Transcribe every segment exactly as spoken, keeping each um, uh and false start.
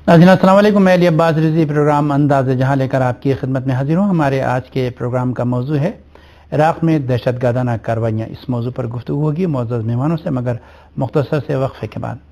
ناظرین السلام علیکم، میں علی عباس رضی پروگرام انداز جہاں لے کر آپ کی خدمت میں حاضر ہوں۔ ہمارے آج کے پروگرام کا موضوع ہے عراق میں دہشت گردانہ کارروائیاں۔ اس موضوع پر گفتگو ہوگی معزز مہمانوں سے، مگر مختصر سے وقفے کے بعد۔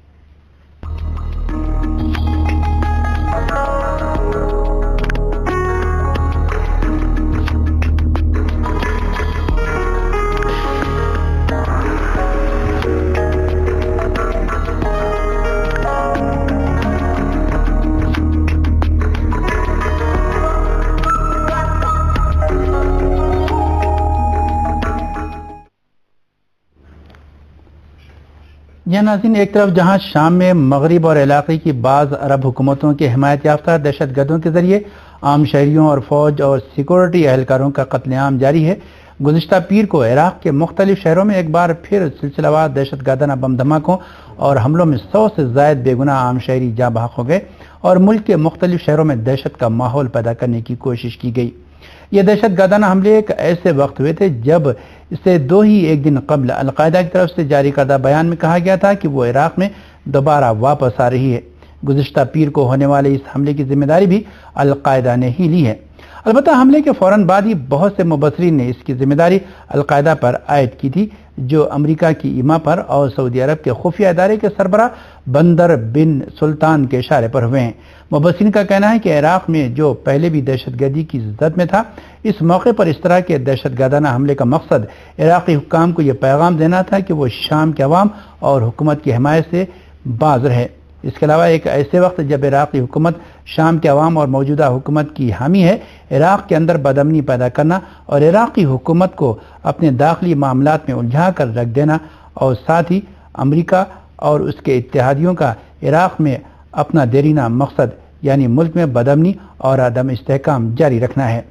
یہ ناظرین، ایک طرف جہاں شام میں مغرب اور علاقے کی بعض عرب حکومتوں کے حمایت یافتہ دہشت گردوں کے ذریعے عام شہریوں اور فوج اور سیکورٹی اہلکاروں کا قتل عام جاری ہے، گزشتہ پیر کو عراق کے مختلف شہروں میں ایک بار پھر سلسلہ وار دہشت گردانہ بم دھماکوں اور حملوں میں سو سے زائد بے گناہ عام شہری جاں بحق ہو گئے اور ملک کے مختلف شہروں میں دہشت کا ماحول پیدا کرنے کی کوشش کی گئی۔ یہ دہشت گردانہ حملے ایک ایسے وقت ہوئے تھے جب اس سے دو ہی ایک دن قبل القاعدہ کی طرف سے جاری کردہ بیان میں کہا گیا تھا کہ وہ عراق میں دوبارہ واپس آ رہی ہے۔ گزشتہ پیر کو ہونے والے اس حملے کی ذمہ داری بھی القاعدہ نے ہی لی ہے۔ البتہ حملے کے فوراً بعد ہی بہت سے مبصرین نے اس کی ذمہ داری القاعدہ پر عائد کی تھی، جو امریکہ کی ایما پر اور سعودی عرب کے خفیہ ادارے کے سربراہ بندر بن سلطان کے اشارے پر ہوئے ہیں۔ مبصرین کا کہنا ہے کہ عراق میں جو پہلے بھی دہشت گردی کی زد میں تھا، اس موقع پر اس طرح کے دہشت گردانہ حملے کا مقصد عراقی حکام کو یہ پیغام دینا تھا کہ وہ شام کے عوام اور حکومت کی حمایت سے باز رہے۔ اس کے علاوہ ایک ایسے وقت جب عراقی حکومت شام کے عوام اور موجودہ حکومت کی حامی ہے، عراق کے اندر بدامنی پیدا کرنا اور عراقی حکومت کو اپنے داخلی معاملات میں الجھا کر رکھ دینا اور ساتھ ہی امریکہ اور اس کے اتحادیوں کا عراق میں اپنا دیرینہ مقصد یعنی ملک میں بدامنی اور عدم استحکام جاری رکھنا ہے۔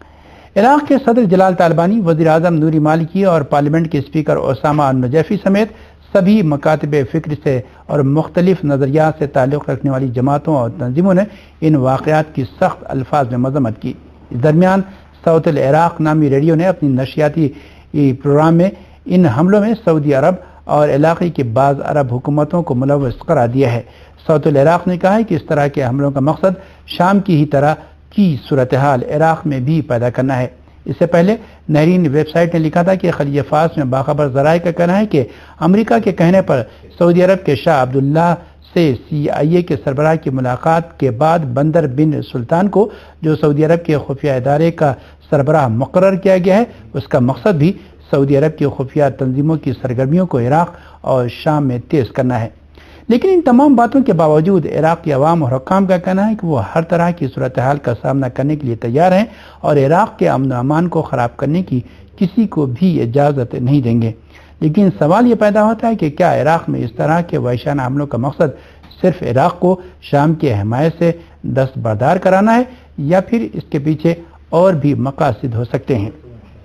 عراق کے صدر جلال طالبانی، وزیر اعظم نوری مالکی اور پارلیمنٹ کے اسپیکر اسامہ النجفی سمیت سبھی مکاتب فکر سے اور مختلف نظریات سے تعلق رکھنے والی جماعتوں اور تنظیموں نے ان واقعات کی سخت الفاظ میں مذمت کی۔ اس درمیان صوت العراق نامی ریڈیو نے اپنی نشریاتی پروگرام میں ان حملوں میں سعودی عرب اور علاقے کی بعض عرب حکومتوں کو ملوث قرار دیا ہے۔ صوت العراق نے کہا ہے کہ اس طرح کے حملوں کا مقصد شام کی ہی طرح کی صورتحال عراق میں بھی پیدا کرنا ہے۔ اس سے پہلے نہرین ویب سائٹ نے لکھا تھا کہ خلیج فارس میں باخبر ذرائع کا کہنا ہے کہ امریکہ کے کہنے پر سعودی عرب کے شاہ عبداللہ سے سی آئی اے کے سربراہ کی ملاقات کے بعد بندر بن سلطان کو، جو سعودی عرب کے خفیہ ادارے کا سربراہ مقرر کیا گیا ہے، اس کا مقصد بھی سعودی عرب کی خفیہ تنظیموں کی سرگرمیوں کو عراق اور شام میں تیز کرنا ہے۔ لیکن ان تمام باتوں کے باوجود عراق کے عوام اور حکام کا کہنا ہے کہ وہ ہر طرح کی صورتحال کا سامنا کرنے کے لیے تیار ہیں اور عراق کے امن و امان کو خراب کرنے کی کسی کو بھی اجازت نہیں دیں گے۔ لیکن سوال یہ پیدا ہوتا ہے کہ کیا عراق میں اس طرح کے وحشیانہ حملوں کا مقصد صرف عراق کو شام کی حمایت سے دستبردار کرانا ہے یا پھر اس کے پیچھے اور بھی مقاصد ہو سکتے ہیں؟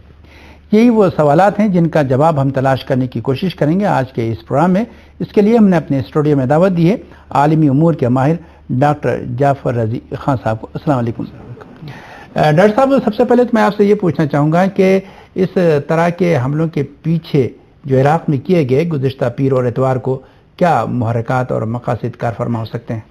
یہی وہ سوالات ہیں جن کا جواب ہم تلاش کرنے کی کوشش کریں گے آج کے اس پروگرام میں۔ اس کے لیے ہم نے اپنے اسٹوڈیو میں دعوت دی ہے عالمی امور کے ماہر ڈاکٹر جعفر رضی خان صاحب کو۔ السلام علیکم ڈاکٹر صاحب۔ سب سے پہلے تو میں آپ سے یہ پوچھنا چاہوں گا کہ اس طرح کے حملوں کے پیچھے جو عراق میں کیے گئے گزشتہ پیر اور اتوار کو کیا محرکات اور مقاصد کار فرما ہو سکتے ہیں؟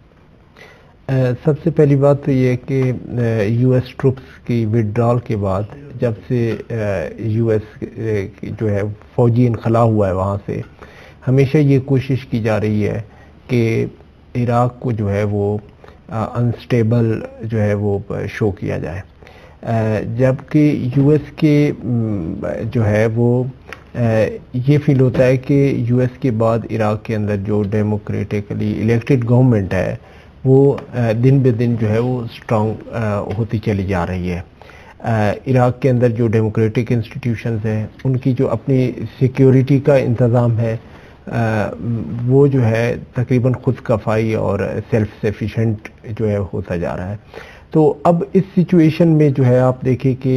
سب سے پہلی بات تو یہ کہ یو ایس ٹروپس کی وڈرال کے بعد جب سے یو ایس جو ہے فوجی انخلا ہوا ہے وہاں سے، ہمیشہ یہ کوشش کی جا رہی ہے کہ عراق کو جو ہے وہ انسٹیبل جو ہے وہ شو کیا جائے، جبکہ یو ایس کے جو ہے وہ یہ فیل ہوتا ہے کہ یو ایس کے بعد عراق کے اندر جو ڈیموکریٹکلی الیکٹڈ گورنمنٹ ہے وہ دن بہ دن جو ہے وہ اسٹرانگ ہوتی چلی جا رہی ہے۔ عراق کے اندر جو ڈیموکریٹک انسٹیٹیوشنز ہیں ان کی جو اپنی سیکیورٹی کا انتظام ہے وہ جو ہے تقریباً خود کفائی اور سیلف سفیشینٹ جو ہے ہوتا جا رہا ہے۔ تو اب اس سچویشن میں جو ہے آپ دیکھیں کہ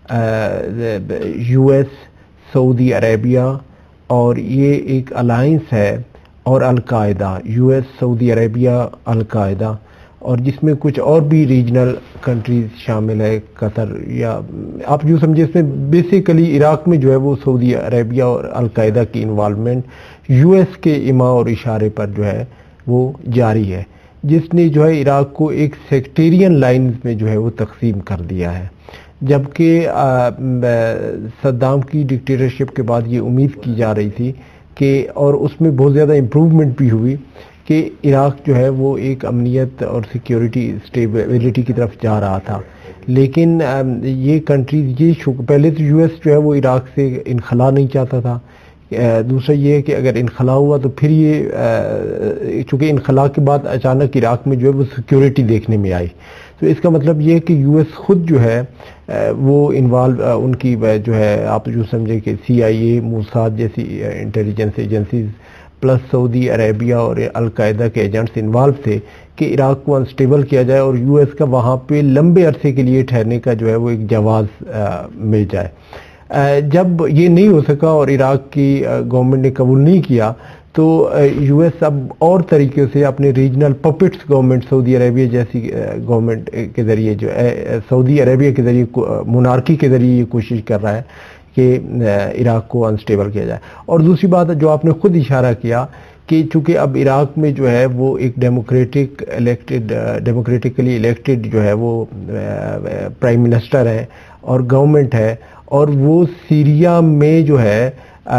یو ایس، سعودی عربیہ اور یہ ایک الائنس ہے، اور القاعدہ، یو ایس، سعودی عربیہ، القاعدہ، اور جس میں کچھ اور بھی ریجنل کنٹریز شامل ہے، قطر، یا آپ جو سمجھے اس میں بیسیکلی عراق میں جو ہے وہ سعودی عربیہ اور القاعدہ کی انوالومنٹ یو ایس کے ایما اور اشارے پر جو ہے وہ جاری ہے۔ جس نے جو ہے عراق کو ایک سیکٹیرین لائنز میں جو ہے وہ تقسیم کر دیا ہے، جبکہ صدام کی ڈکٹیٹرشپ کے بعد یہ امید کی جا رہی تھی کہ، اور اس میں بہت زیادہ امپروومنٹ بھی ہوئی، کہ عراق جو ہے وہ ایک امنیت اور سیکیورٹی اسٹیبلٹی کی طرف جا رہا تھا. لیکن یہ کنٹریز، یہ پہلے تو یو ایس جو ہے وہ عراق سے انخلا نہیں چاہتا تھا. دوسرا یہ ہے کہ اگر انخلا ہوا تو پھر یہ، چونکہ انخلا کے بعد اچانک عراق میں جو ہے وہ سیکیورٹی دیکھنے میں آئی، تو اس کا مطلب یہ ہے کہ یو ایس خود جو ہے وہ انوالو، ان کی جو ہے آپ جو سمجھے کہ سی آئی اے، موساد جیسی انٹیلیجنس ایجنسیز پلس سعودی عربیہ اور القاعدہ کے ایجنٹس انوالو تھے کہ عراق کو انسٹیبل کیا جائے اور یو ایس کا وہاں پہ لمبے عرصے کے لیے ٹھہرنے کا جو ہے وہ ایک جواز مل جائے. جب یہ نہیں ہو سکا اور عراق کی گورنمنٹ نے قبول نہیں کیا تو یو ایس اب اور طریقے سے اپنے ریجنل پپٹس گورنمنٹ، سعودی عربیہ جیسی گورنمنٹ کے ذریعے، جو سعودی عربیہ کے ذریعے، مونارکی کے ذریعے یہ کوشش کر رہا ہے کہ عراق کو انسٹیبل کیا جائے. اور دوسری بات جو آپ نے خود اشارہ کیا کہ چونکہ اب عراق میں جو ہے وہ ایک ڈیموکریٹک الیکٹڈ ڈیموکریٹکلی الیکٹڈ جو ہے وہ پرائم منسٹر ہے اور گورنمنٹ ہے، اور وہ سیریا میں جو ہے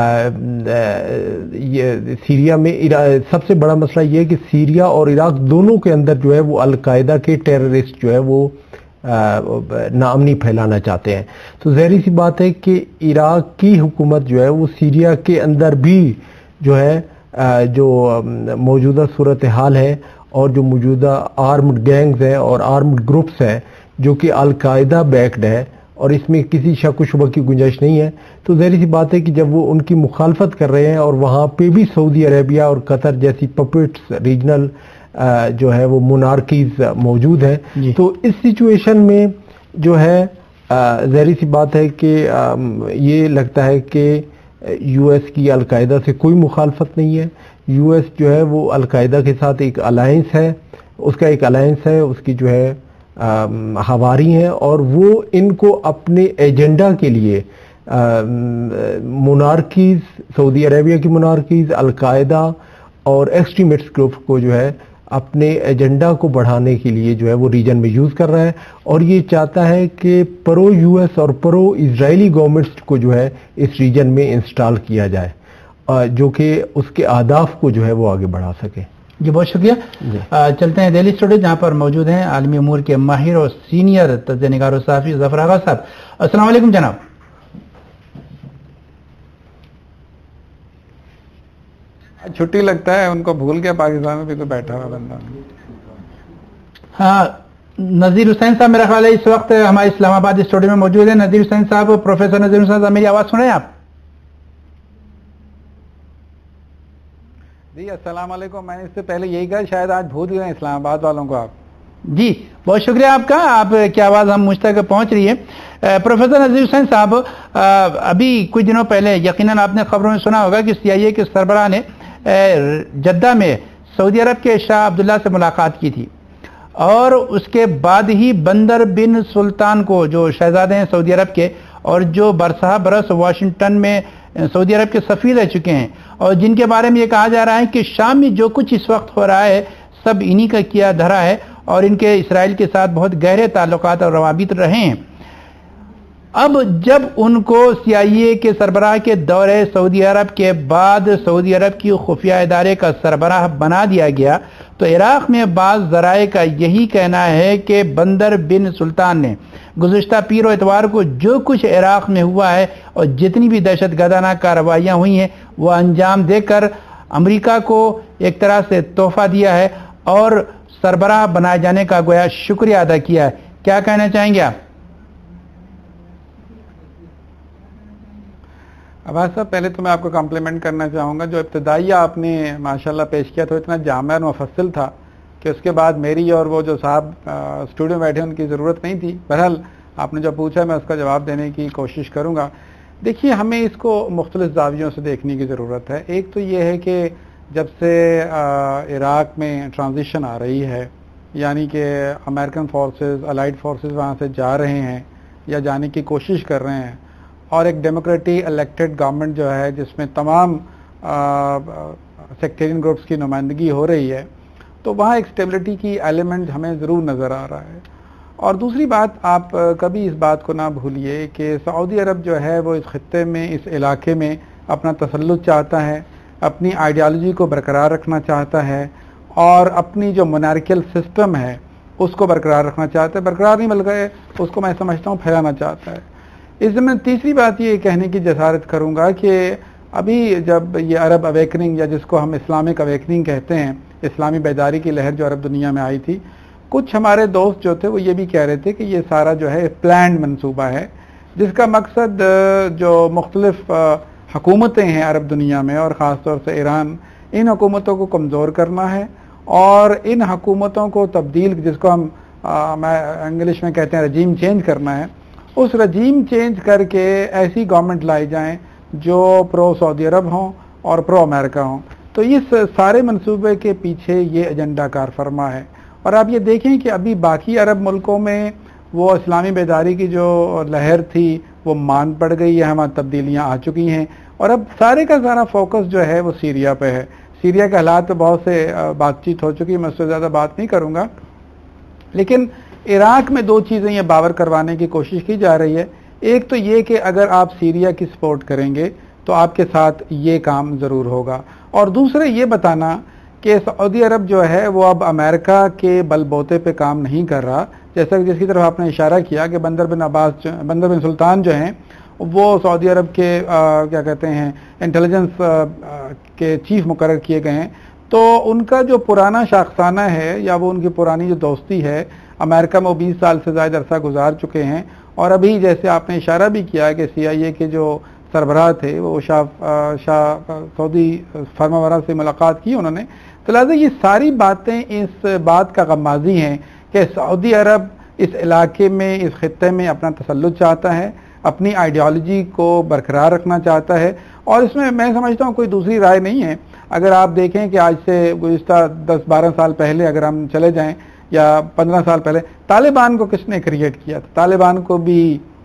یہ سیریا میں سب سے بڑا مسئلہ یہ ہے کہ سیریا اور عراق دونوں کے اندر جو ہے وہ القاعدہ کے ٹیررسٹ جو ہے وہ ناامنی پھیلانا چاہتے ہیں. تو ظاہری سی بات ہے کہ عراق کی حکومت جو ہے وہ سیریا کے اندر بھی جو ہے جو موجودہ صورتحال ہے اور جو موجودہ آرمڈ گینگز ہیں اور آرمڈ گروپس ہیں جو کہ القاعدہ بیکڈ ہے اور اس میں کسی شک و شبہ کی گنجائش نہیں ہے، تو ظاہری سی بات ہے کہ جب وہ ان کی مخالفت کر رہے ہیں اور وہاں پہ بھی سعودی عربیہ اور قطر جیسی پپٹس ریجنل جو ہے وہ مونارکیز موجود ہیں، جی. تو اس سچویشن میں جو ہے ظاہری سی بات ہے کہ یہ لگتا ہے کہ یو ایس کی القاعدہ سے کوئی مخالفت نہیں ہے. یو ایس جو ہے وہ القاعدہ کے ساتھ ایک الائنس ہے، اس کا ایک الائنس ہے، اس کی جو ہے ہواری ہیں، اور وہ ان کو اپنے ایجنڈا کے لیے مونارکیز، سعودی عربیہ کی مونارکیز، القاعدہ اور ایکسٹریمسٹ گروپ کو جو ہے اپنے ایجنڈا کو بڑھانے کے لیے جو ہے وہ ریجن میں یوز کر رہا ہے، اور یہ چاہتا ہے کہ پرو یو ایس اور پرو اسرائیلی گورنمنٹس کو جو ہے اس ریجن میں انسٹال کیا جائے، جو کہ اس کے اہداف کو جو ہے وہ آگے بڑھا سکے. جی بہت شکریہ. جی. چلتے ہیں دہلی اسٹوڈیو جہاں پر موجود ہیں عالمی امور کے ماہر اور سینئر تجزیہ نگار و صحافی ظفر آغا صاحب. السلام علیکم جناب. چھٹی لگتا ہے ان کو بھول کے پاکستان میں بھی کوئی بیٹھا ہوا بندہ. ہاں نذیر حسین صاحب میرا خیال ہے اس وقت ہمارے اسلام آباد اسٹوڈیو میں موجود ہیں. نذیر حسین صاحب، پروفیسر نذیر حسین صاحب، میری آواز سن رہے ہیں آپ؟ جی السلام علیکم. میں نے اس سے پہلے یہی کہا شاید آج بھول گئے اسلام آباد والوں کو آپ. جی بہت شکریہ آپ کا، آپ کی آواز ہم مجھ تک پہنچ رہی ہے. پروفیسر نذیر حسین صاحب، ابھی کچھ دنوں پہلے یقیناً آپ نے خبروں میں سنا ہوگا کہ سی آئی اے کے سربراہ نے جدہ میں سعودی عرب کے شاہ عبداللہ سے ملاقات کی تھی، اور اس کے بعد ہی بندر بن سلطان کو، جو شہزادے ہیں سعودی عرب کے اور جو برسہ برس واشنگٹن میں سعودی عرب کے سفیر رہ چکے ہیں، اور جن کے بارے میں یہ کہا جا رہا ہے کہ شام میں جو کچھ اس وقت ہو رہا ہے سب انہی کا کیا دھرا ہے، اور ان کے اسرائیل کے ساتھ بہت گہرے تعلقات اور روابط رہے ہیں. اب جب ان کو سی آئی اے کے سربراہ کے دورے سعودی عرب کے بعد سعودی عرب کی خفیہ ادارے کا سربراہ بنا دیا گیا، تو عراق میں بعض ذرائع کا یہی کہنا ہے کہ بندر بن سلطان نے گزشتہ پیر و اتوار کو جو کچھ عراق میں ہوا ہے اور جتنی بھی دہشت گردانہ کارروائیاں ہوئی ہیں وہ انجام دے کر امریکہ کو ایک طرح سے تحفہ دیا ہے اور سربراہ بنائے جانے کا گویا شکریہ ادا کیا ہے. کیا کہنا چاہیں گے آپ؟ عباس صاحب، پہلے تو میں آپ کو کمپلیمنٹ کرنا چاہوں گا. جو ابتدائیہ آپ نے ماشاءاللہ پیش کیا تو اتنا جامع اور مفصل تھا کہ اس کے بعد میری اور وہ جو صاحب اسٹوڈیو میں بیٹھے ان کی ضرورت نہیں تھی. بہرحال آپ نے جو پوچھا میں اس کا جواب دینے کی کوشش کروں گا. دیکھیے، ہمیں اس کو مختلف زاویوں سے دیکھنے کی ضرورت ہے. ایک تو یہ ہے کہ جب سے عراق میں ٹرانزیشن آ رہی ہے، یعنی کہ امریکن فورسز، الائیڈ فورسز وہاں سے جا رہے ہیں یا جانے کی کوشش کر رہے ہیں، اور ایک ڈیموکریٹک الیکٹڈ گورنمنٹ جو ہے جس میں تمام سیکٹرین گروپس کی نمائندگی ہو رہی ہے، تو وہاں ایک اسٹیبلٹی کی ایلیمنٹ ہمیں ضرور نظر آ رہا ہے. اور دوسری بات، آپ کبھی اس بات کو نہ بھولیے کہ سعودی عرب جو ہے وہ اس خطے میں، اس علاقے میں اپنا تسلط چاہتا ہے، اپنی آئیڈیالوجی کو برقرار رکھنا چاہتا ہے، اور اپنی جو مونارکیل سسٹم ہے اس کو برقرار رکھنا چاہتا ہے. برقرار نہیں بلکہ اس کو میں سمجھتا ہوں پھیلانا چاہتا ہے. اس میں تیسری بات یہ کہنے کی جسارت کروں گا کہ ابھی جب یہ عرب اویکننگ، یا جس کو ہم اسلامک اویکننگ کہتے ہیں، اسلامی بیداری کی لہر جو عرب دنیا میں آئی تھی، کچھ ہمارے دوست جو تھے وہ یہ بھی کہہ رہے تھے کہ یہ سارا جو ہے پلانڈ منصوبہ ہے، جس کا مقصد جو مختلف حکومتیں ہیں عرب دنیا میں، اور خاص طور سے ایران، ان حکومتوں کو کمزور کرنا ہے، اور ان حکومتوں کو تبدیل، جس کو ہم انگلش میں کہتے ہیں رجیم چینج کرنا ہے، اس رجیم چینج کر کے ایسی گورنمنٹ لائی جائیں جو پرو سعودی عرب ہوں اور پرو امریکہ ہوں. تو اس سارے منصوبے کے پیچھے یہ ایجنڈا کار فرما ہے. اور آپ یہ دیکھیں کہ ابھی باقی عرب ملکوں میں وہ اسلامی بیداری کی جو لہر تھی وہ مان پڑ گئی ہے، ہماری تبدیلیاں آ چکی ہیں، اور اب سارے کا سارا فوکس جو ہے وہ سیریا پہ ہے. سیریا کے حالات پہ بہت سے بات چیت ہو چکی، میں اس سے زیادہ بات نہیں کروں گا، لیکن عراق میں دو چیزیں یہ باور کروانے کی کوشش کی جا رہی ہے. ایک تو یہ کہ اگر آپ سیریا کی سپورٹ کریں گے تو آپ کے ساتھ یہ کام ضرور ہوگا، اور دوسرے یہ بتانا کہ سعودی عرب جو ہے وہ اب امریکہ کے بل بوتے پہ کام نہیں کر رہا، جیسا کہ جس کی طرف آپ نے اشارہ کیا کہ بندر بن عباس بندر بن سلطان جو ہیں وہ سعودی عرب کے آ, کیا کہتے ہیں انٹیلیجنس کے چیف مقرر کیے گئے ہیں. تو ان کا جو پرانا شاخسانہ ہے، یا وہ ان کی پرانی جو دوستی ہے، امریکہ میں وہ بیس سال سے زائد عرصہ گزار چکے ہیں، اور ابھی جیسے آپ نے اشارہ بھی کیا کہ سی آئی اے کے جو سربراہ تھے وہ شاہ شاہ سعودی فرمانبرا سے ملاقات کی انہوں نے. تو لہٰذا یہ ساری باتیں اس بات کا غمازی ہیں کہ سعودی عرب اس علاقے میں، اس خطے میں اپنا تسلط چاہتا ہے، اپنی آئیڈیالوجی کو برقرار رکھنا چاہتا ہے، اور اس میں میں سمجھتا ہوں کوئی دوسری رائے نہیں ہے. اگر آپ دیکھیں کہ آج سے گزشتہ دس بارہ سال پہلے اگر ہم چلے جائیں، یا پندرہ سال پہلے، طالبان کو کس نے کریٹ کیا تھا؟ طالبان کو بھی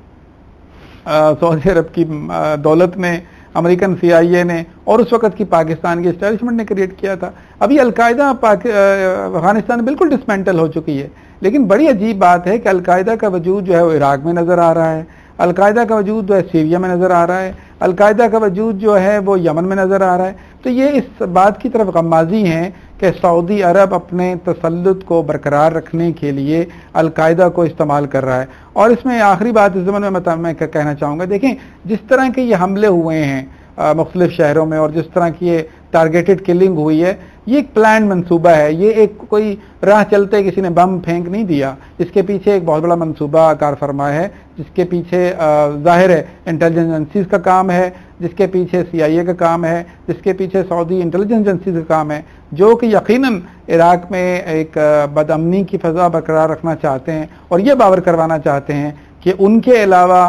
سعودی عرب کی دولت نے، امریکن سی آئی اے نے، اور اس وقت کی پاکستان کی اسٹیبلشمنٹ نے کریٹ کیا تھا. ابھی القاعدہ افغانستان میں بالکل ڈسمینٹل ہو چکی ہے، لیکن بڑی عجیب بات ہے کہ القاعدہ کا وجود جو ہے وہ عراق میں نظر آ رہا ہے، القاعدہ کا وجود جو ہے سیریا میں نظر آ رہا ہے، القاعدہ کا وجود جو ہے وہ یمن میں نظر آ رہا ہے. تو یہ اس بات کی طرف غمازی ہیں کہ سعودی عرب اپنے تسلط کو برقرار رکھنے کے لیے القاعدہ کو استعمال کر رہا ہے. اور اس میں آخری بات اس زمانے میں میں کہنا چاہوں گا، دیکھیں جس طرح کے یہ حملے ہوئے ہیں مختلف شہروں میں، اور جس طرح کی یہ ٹارگیٹڈ کلنگ ہوئی ہے، یہ ایک پلان منصوبہ ہے. یہ ایک کوئی راہ چلتے کسی نے بم پھینک نہیں دیا، اس کے پیچھے ایک بہت بڑا منصوبہ کار فرما ہے، جس کے پیچھے ظاہر ہے انٹیلیجنس ایجنسیز کا کام ہے، جس کے پیچھے سی آئی اے کا کام ہے، جس کے پیچھے سعودی انٹیلیجنس ایجنسیز کا کام ہے، جو کہ یقیناً عراق میں ایک بد امنی کی فضا برقرار رکھنا چاہتے ہیں، اور یہ باور کروانا چاہتے ہیں کہ ان کے علاوہ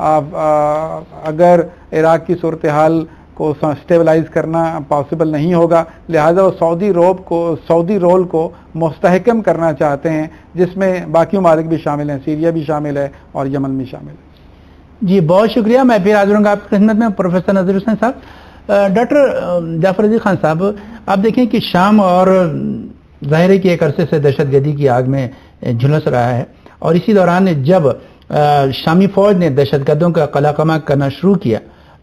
اگر عراق کی صورتحال کو سٹیبلائز کرنا پاسبل نہیں ہوگا، لہذا وہ سعودی روب کو سعودی رول کو مستحکم کرنا چاہتے ہیں، جس میں باقی ممالک بھی شامل ہیں، سیریا بھی شامل ہے اور یمن بھی شامل ہے. جی بہت شکریہ. میں پھر حاضر ہوں گا آپ کی خدمت میں پروفیسر نذیر حسین صاحب. ڈاکٹر جعفر عزیز خان صاحب، آپ دیکھیں کہ شام اور ظاہر ہے کہ ایک عرصے سے دہشت گردی کی آگ میں جھلس رہا ہے، اور اسی دوران جب شامی فوج نے دہشت گردوں کا قلع قمع کرنا شروع کیا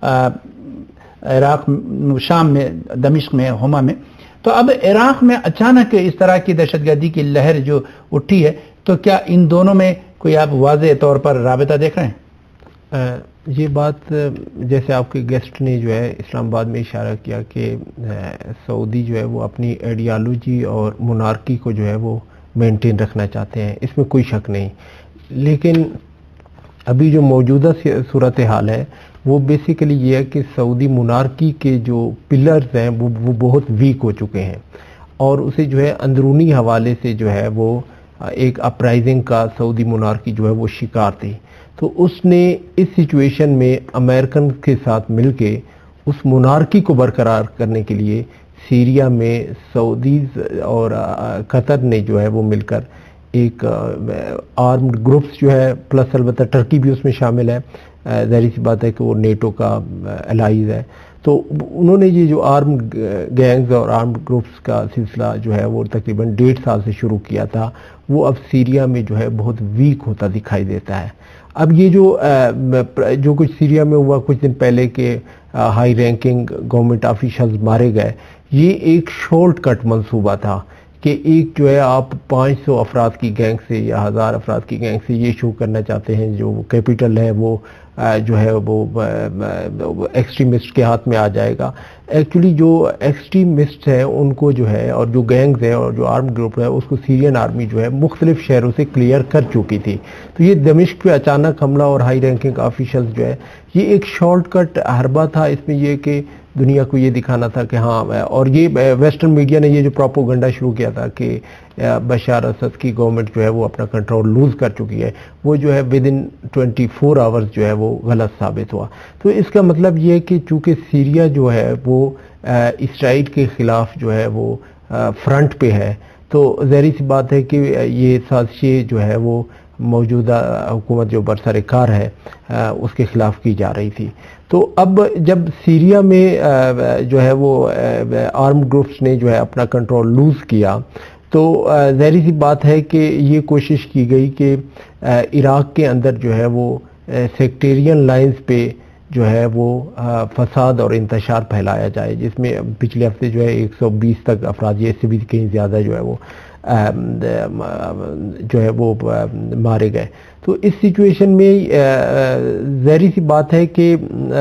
عراق شام میں، دمشق میں، حما میں، تو اب عراق میں اچانک اس طرح کی دہشت گردی کی لہر جو اٹھی ہے، تو کیا ان دونوں میں کوئی آپ واضح طور پر رابطہ دیکھ رہے ہیں؟ یہ بات جیسے آپ کے گیسٹ نے جو ہے اسلام آباد میں اشارہ کیا کہ سعودی جو ہے وہ اپنی آئیڈیالوجی اور مونارکی کو جو ہے وہ مینٹین رکھنا چاہتے ہیں، اس میں کوئی شک نہیں. لیکن ابھی جو موجودہ صورتحال ہے وہ بیسیکلی یہ ہے کہ سعودی مونارکی کے جو پلرز ہیں وہ وہ بہت ویک ہو چکے ہیں، اور اسے جو ہے اندرونی حوالے سے جو ہے وہ ایک اپرائزنگ کا سعودی مونارکی جو ہے وہ شکار تھی. تو اس نے اس سچویشن میں امریکن کے ساتھ مل کے اس مونارکی کو برقرار کرنے کے لیے سیریا میں سعودیز اور قطر نے جو ہے وہ مل کر ایک آرمڈ گروپس جو ہے، پلس البتہ ٹرکی بھی اس میں شامل ہے، ظاہری سی بات ہے کہ وہ نیٹو کا الائز ہے. تو انہوں نے یہ جو آرم گینگز اور آرم گروپس کا سلسلہ جو ہے وہ تقریباً ڈیڑھ سال سے شروع کیا تھا، وہ اب سیریا میں جو ہے بہت ویک ہوتا دکھائی دیتا ہے۔ اب یہ جو جو کچھ سیریا میں ہوا کچھ دن پہلے کہ ہائی رینکنگ گورنمنٹ آفیشلز مارے گئے، یہ ایک شارٹ کٹ منصوبہ تھا کہ ایک جو ہے آپ پانچ سو افراد کی گینگ سے یا ہزار افراد کی گینگ سے یہ شو کرنا چاہتے ہیں جو کیپٹل ہے وہ جو ہے وہ ایکسٹریمسٹ کے ہاتھ میں آ جائے گا۔ ایکچولی جو ایکسٹریمسٹ ہیں ان کو جو ہے اور جو گینگز ہیں اور جو آرم گروپ ہے اس کو سیرین آرمی جو ہے مختلف شہروں سے کلیئر کر چکی تھی۔ تو یہ دمشق پہ اچانک حملہ اور ہائی رینکنگ آفیشلز جو ہے یہ ایک شارٹ کٹ حربہ تھا، اس میں یہ کہ دنیا کو یہ دکھانا تھا کہ ہاں، اور یہ ویسٹرن میڈیا نے یہ جو پروپوگنڈا شروع کیا تھا کہ بشار اسد کی گورنمنٹ جو ہے وہ اپنا کنٹرول لوز کر چکی ہے، وہ جو ہے within twenty four hours جو ہے وہ غلط ثابت ہوا۔ تو اس کا مطلب یہ ہے کہ چونکہ سیریا جو ہے وہ اسرائیل کے خلاف جو ہے وہ فرنٹ پہ ہے، تو ظاہری سی بات ہے کہ یہ سازشیں جو ہے وہ موجودہ حکومت جو برسر کار ہے اس کے خلاف کی جا رہی تھی۔ تو اب جب سیریا میں جو ہے وہ آرم گروپس نے جو ہے اپنا کنٹرول لوز کیا تو ظاہری سی بات ہے کہ یہ کوشش کی گئی کہ عراق کے اندر جو ہے وہ سیکٹیرین لائنز پہ جو ہے وہ فساد اور انتشار پھیلایا جائے، جس میں پچھلے ہفتے جو ہے ایک سو بیس تک افراد، یہ سے بھی کہیں زیادہ جو ہے وہ جو ہے وہ مارے گئے۔ تو اس سچویشن میں ظاہری سی بات ہے کہ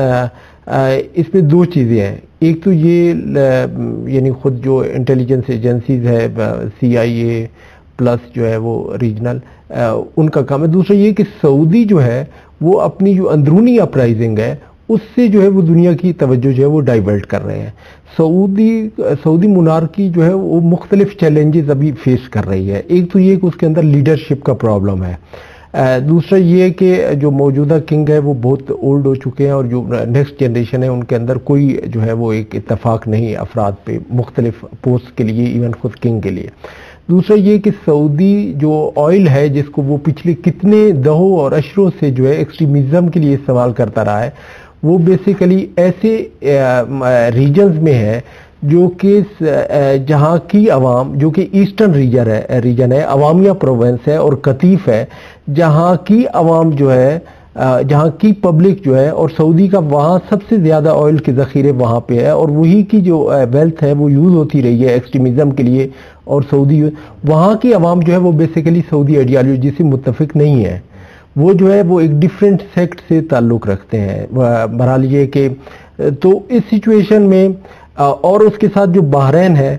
اس میں دو چیزیں ہیں، ایک تو یہ یعنی خود جو انٹیلیجنس ایجنسیز ہے سی آئی اے پلس جو ہے وہ ریجنل ان کا کام ہے، دوسرا یہ کہ سعودی جو ہے وہ اپنی جو اندرونی اپرائزنگ ہے اس سے جو ہے وہ دنیا کی توجہ جو ہے وہ ڈائیورٹ کر رہے ہیں۔ سعودی سعودی مونارکی جو ہے وہ مختلف چیلنجز ابھی فیس کر رہی ہے، ایک تو یہ کہ اس کے اندر لیڈرشپ کا پرابلم ہے، دوسرا یہ کہ جو موجودہ کنگ ہے وہ بہت اولڈ ہو چکے ہیں اور جو نیکسٹ جنریشن ہے ان کے اندر کوئی جو ہے وہ ایک اتفاق نہیں افراد پہ مختلف پوسٹ کے لیے، ایون خود کنگ کے لیے۔ دوسرا یہ کہ سعودی جو آئل ہے جس کو وہ پچھلے کتنے دہوں اور اشروں سے جو ہے ایکسٹریمزم کے لیے استعمال کرتا رہا ہے، وہ بیسیکلی ایسے ریجنز میں ہے جو کہ جہاں کی عوام، جو کہ ایسٹرن ریجن ہے ریجن ہے عوامیہ پروونس ہے اور قطیف ہے، جہاں کی عوام جو ہے جہاں کی پبلک جو ہے اور سعودی کا وہاں سب سے زیادہ آئل کے ذخیرے وہاں پہ ہے اور وہی کی جو ویلتھ ہے وہ یوز ہوتی رہی ہے ایکسٹریمزم کے لیے، اور سعودی وہاں کی عوام جو ہے وہ بیسیکلی سعودی آئیڈیالوجی سے متفق نہیں ہے، وہ جو ہے وہ ایک ڈیفرنٹ سیکٹ سے تعلق رکھتے ہیں۔ بہرحال یہ کہ تو اس سچویشن میں اور اس کے ساتھ جو بحرین ہے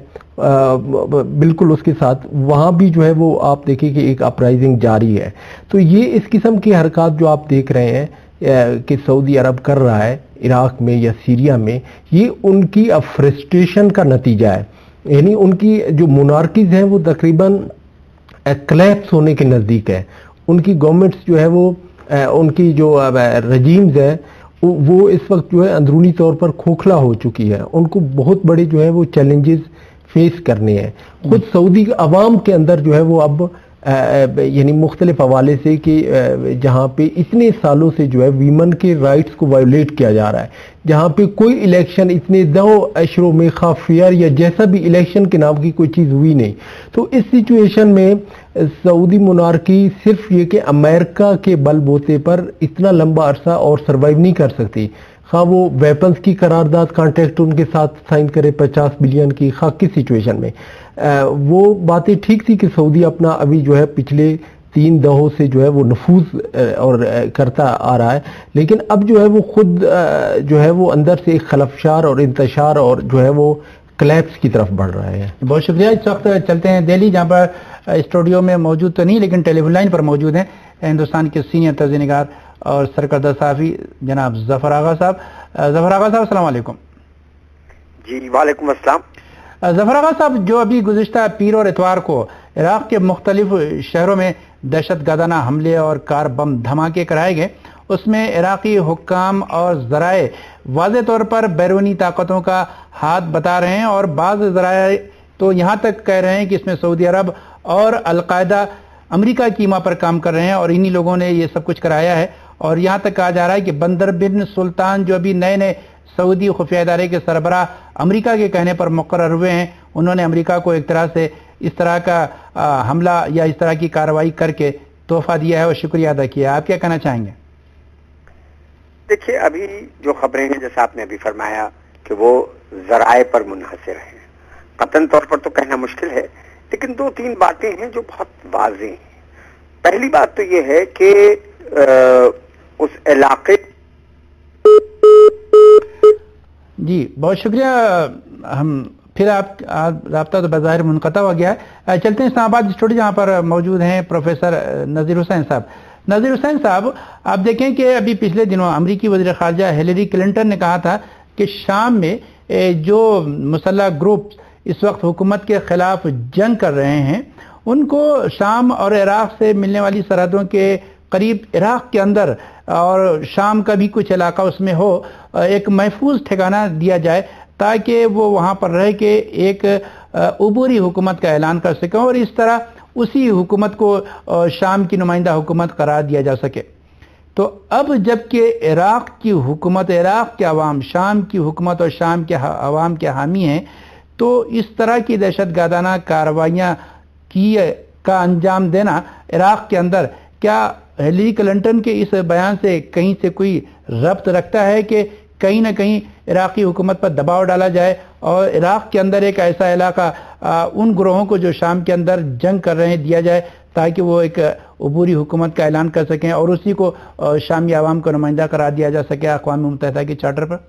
بالکل اس کے ساتھ وہاں بھی جو ہے وہ آپ دیکھیں کہ ایک اپرائزنگ جاری ہے۔ تو یہ اس قسم کی حرکات جو آپ دیکھ رہے ہیں کہ سعودی عرب کر رہا ہے عراق میں یا سیریا میں، یہ ان کی فرسٹریشن کا نتیجہ ہے، یعنی ان کی جو مونارکیز ہیں وہ تقریباً کلیپس ہونے کے نزدیک ہے، ان کی گورنمنٹس جو ہے وہ ان کی جو رجیمز ہیں وہ اس وقت جو ہے اندرونی طور پر کھوکھلا ہو چکی ہے، ان کو بہت بڑے جو ہے وہ چیلنجز فیس کرنے ہیں۔ خود سعودی عوام کے اندر جو ہے وہ اب یعنی مختلف حوالے سے کہ جہاں پہ اتنے سالوں سے جو ہے ویمن کے رائٹس کو وائولیٹ کیا جا رہا ہے، جہاں پہ کوئی الیکشن اتنے دو اشروں میں خافیار یا جیسا بھی الیکشن کے نام کی کوئی چیز ہوئی نہیں، تو اس سچویشن میں سعودی مونارکی صرف یہ کہ امریکہ کے بل بوتے پر اتنا لمبا عرصہ اور سروائیو نہیں کر سکتی، خواہ وہ ویپنز کی قرارداد کانٹیکٹ ان کے ساتھ سائن کرے پچاس بلین کی، خواہ کس سچویشن میں وہ باتیں ٹھیک تھی کہ سعودی اپنا ابھی جو ہے پچھلے تین دہوں سے جو ہے وہ نفوذ اور کرتا آ رہا ہے، لیکن اب جو ہے وہ خود جو ہے وہ اندر سے ایک خلفشار اور انتشار اور جو ہے وہ کلیپس کی طرف بڑھ رہے ہیں۔ بہت شکریہ۔ اس وقت چلتے ہیں دہلی، جہاں پر اسٹوڈیو میں موجود تو نہیں لیکن ٹیلی فون لائن پر موجود ہیں ہندوستان کے سینئر طرز نگار اور سرکردہ صحافی جناب ظفر آغا صاحب۔ ظفر آغا صاحب السلام علیکم۔ جی وعلیکم السلام۔ ظفر آغا صاحب، جو ابھی گزشتہ پیر اور اتوار کو عراق کے مختلف شہروں میں دہشت گردانہ حملے اور کار بم دھماکے کرائے گئے، اس میں عراقی حکام اور ذرائع واضح طور پر بیرونی طاقتوں کا ہاتھ بتا رہے ہیں، اور بعض ذرائع تو یہاں تک کہہ رہے ہیں کہ اس میں سعودی عرب اور القاعدہ امریکہ کی ماں پر کام کر رہے ہیں اور انہی لوگوں نے یہ سب کچھ کرایا ہے، اور یہاں تک کہا جا رہا ہے کہ بندر بن سلطان جو ابھی نئے نئے सऊदी खुफिया इदारे के सरबराह अमेरिका के कहने पर मुकर्रर हुए हैं। उन्होंने अमेरिका को एक तरह से इस तरह का आ, हमला या इस तरह की कार्रवाई करके तोहफा दिया है और शुक्रिया अदा किया है। आप क्या कहना चाहेंगे? देखिए, अभी जो खबरें हैं, जैसा आपने अभी फरमाया कि वो जराए पर मुनहसर हैं, कतन तौर पर तो कहना मुश्किल है, लेकिन दो तीन बातें हैं जो बहुत वाज़ेह हैं। पहली बात तो ये है कि उस इलाके जी बहुत शुक्रिया। हम फिर आप राब्ता तो बज़ाहिर मुनक़ता हो गया है। चलते हैं इस्लामाबाद स्टूडियो, जहाँ पर मौजूद हैं प्रोफेसर नज़ीर हुसैन साहब। नज़ीर हुसैन साहब, आप देखें कि अभी पिछले दिनों अमरीकी वज़ीर ख़ारजा हिलरी क्लिंटन ने कहा था कि शाम में जो मुसल्लह ग्रुप इस वक्त हुकूमत के खिलाफ जंग कर रहे हैं, उनको शाम और इराक़ से मिलने वाली सरहदों के करीब इराक़ के अंदर और शाम का भी कुछ इलाका उसमें हो, एक महफूज ठिकाना दिया जाए ताकि वो वहाँ पर रह के एक उबूरी हुकूमत का ऐलान कर सकें और इस तरह उसी हुकूमत को शाम की नुमाइंदा हुकूमत करार दिया जा सके। तो अब जबकि इराक़ की हुकूमत, इराक़ के अवाम शाम की हुकूमत और शाम के अवाम के हामी हैं, तो इस तरह की दहशतगर्दाना कार्रवाइयाँ की का अंजाम देना इराक़ के अंदर, क्या हिलरी क्लिंटन के इस बयान से कहीं से कोई रब्त रखता है कि कहीं ना कहीं इराक़ी हुकूमत पर दबाव डाला जाए और इराक़ के अंदर एक ऐसा इलाका उन ग्रोहों को जो शाम के अंदर जंग कर रहे हैं दिया जाए ताकि वो एक उबूरी हुकूमत का ऐलान कर सकें और उसी को शामी आवाम को नुमाइंदा करार दिया जा सके अक़वाम मुत्तहिदा के चार्टर पर?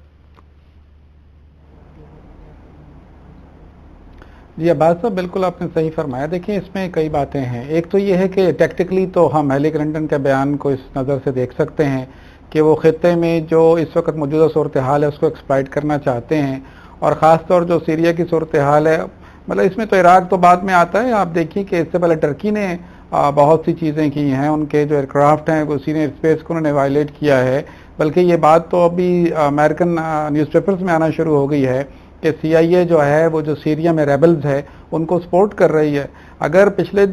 जी अब्बास साहब, बिल्कुल आपने सही फरमाया। देखिए, इसमें कई बातें हैं। एक तो ये है कि टेक्निकली तो हम हिलरी क्लिंटन के बयान को इस नज़र से देख सकते हैं कि वो खित्ते में जो इस वक्त मौजूदा सूरत हाल है उसको एक्सप्लॉइट करना चाहते हैं, और ख़ास तौर जो सीरिया की सूरत हाल है, मतलब इसमें तो इराक़ तो बाद में आता है। आप देखिए कि इससे पहले टर्की ने बहुत सी चीज़ें की हैं, उनके जो एयरक्राफ्ट हैं उसी ने स्पेस को उन्होंने वायलेट किया है। बल्कि ये बात तो अभी अमेरिकन न्यूज़पेपर्स में आना शुरू हो गई है कि सी आई ए जो है वो जो सीरिया में रेबल्स है उनको सपोर्ट कर रही है। अगर पिछले